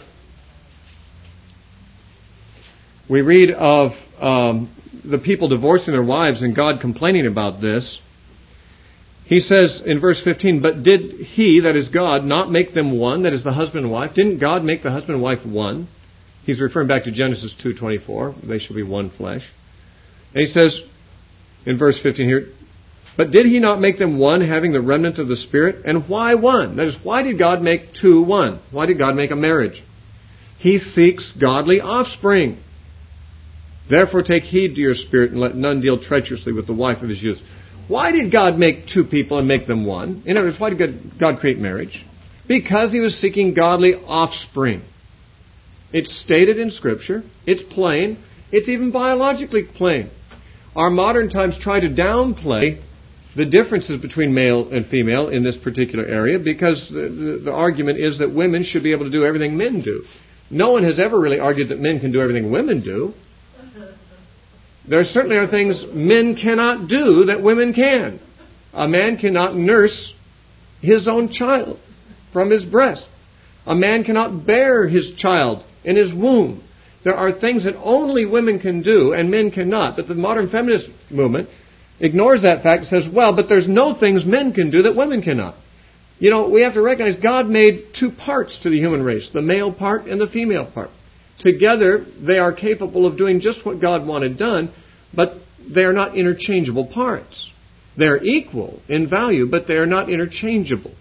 A: we read of the people divorcing their wives and God complaining about this. He says in verse 15, but did He, that is God, not make them one, that is the husband and wife? Didn't God make the husband and wife one? He's referring back to Genesis 2:24. They shall be one flesh. And he says in verse 15 here, but did He not make them one, having the remnant of the Spirit? And why one? That is, why did God make two one? Why did God make a marriage? He seeks godly offspring. Therefore take heed to your spirit, and let none deal treacherously with the wife of his youth. Why did God make two people and make them one? In other words, why did God create marriage? Because He was seeking godly offspring. It's stated in Scripture. It's plain. It's even biologically plain. Our modern times try to downplay the differences between male and female in this particular area because the argument is that women should be able to do everything men do. No one has ever really argued that men can do everything women do. There certainly are things men cannot do that women can. A man cannot nurse his own child from his breast. A man cannot bear his child in his womb. There are things that only women can do and men cannot. But the modern feminist movement ignores that fact and says, well, but there's no things men can do that women cannot. You know, we have to recognize God made two parts to the human race, the male part and the female part. Together, they are capable of doing just what God wanted done, but they are not interchangeable parts. They're equal in value, but they are not interchangeable.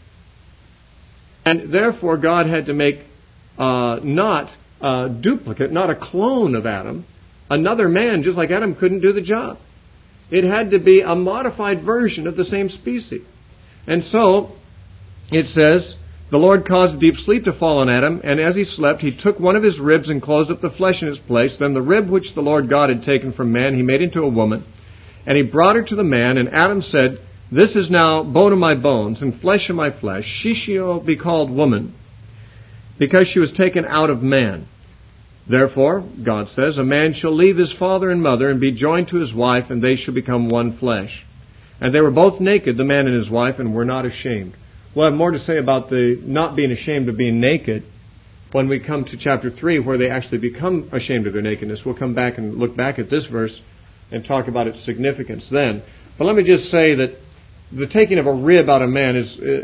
A: And therefore, God had to make not a duplicate, not a clone of Adam. Another man, just like Adam, couldn't do the job. It had to be a modified version of the same species. And so, it says, the Lord caused deep sleep to fall on Adam, and as he slept, He took one of his ribs and closed up the flesh in its place. Then the rib which the Lord God had taken from man, He made into a woman, and He brought her to the man, and Adam said, this is now bone of my bones and flesh of my flesh. She shall be called woman, because she was taken out of man. Therefore, God says, a man shall leave his father and mother and be joined to his wife, and they shall become one flesh. And they were both naked, the man and his wife, and were not ashamed. We'll have more to say about the not being ashamed of being naked when we come to chapter 3, where they actually become ashamed of their nakedness. We'll come back and look back at this verse and talk about its significance then. But let me just say that the taking of a rib out of man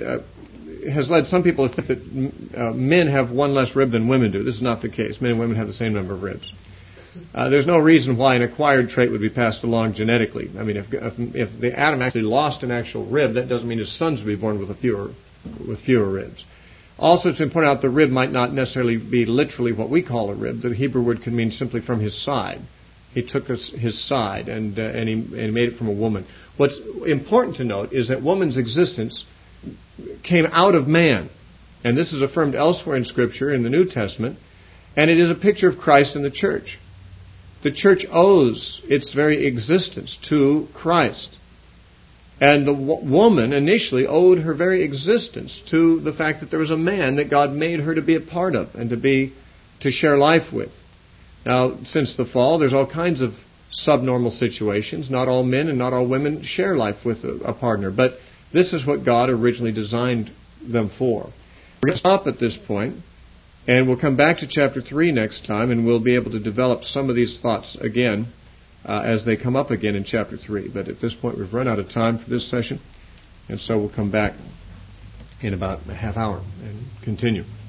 A: has led some people to think that men have one less rib than women do. This is not the case. Men and women have the same number of ribs. there's no reason why an acquired trait would be passed along genetically. I mean, if the Adam actually lost an actual rib, that doesn't mean his sons would be born with fewer ribs. Also, to point out, the rib might not necessarily be literally what we call a rib. The Hebrew word could mean simply from his side. He took his side and he made it from a woman. What's important to note is that woman's existence came out of man. And this is affirmed elsewhere in Scripture, in the New Testament. And it is a picture of Christ and the church. The church owes its very existence to Christ. And the woman initially owed her very existence to the fact that there was a man that God made her to be a part of and to share life with. Now, since the fall, there's all kinds of subnormal situations. Not all men and not all women share life with a partner. But this is what God originally designed them for. We're going to stop at this point, and we'll come back to chapter 3 next time, and we'll be able to develop some of these thoughts again as they come up again in chapter 3. But at this point, we've run out of time for this session, and so we'll come back in about a half hour and continue.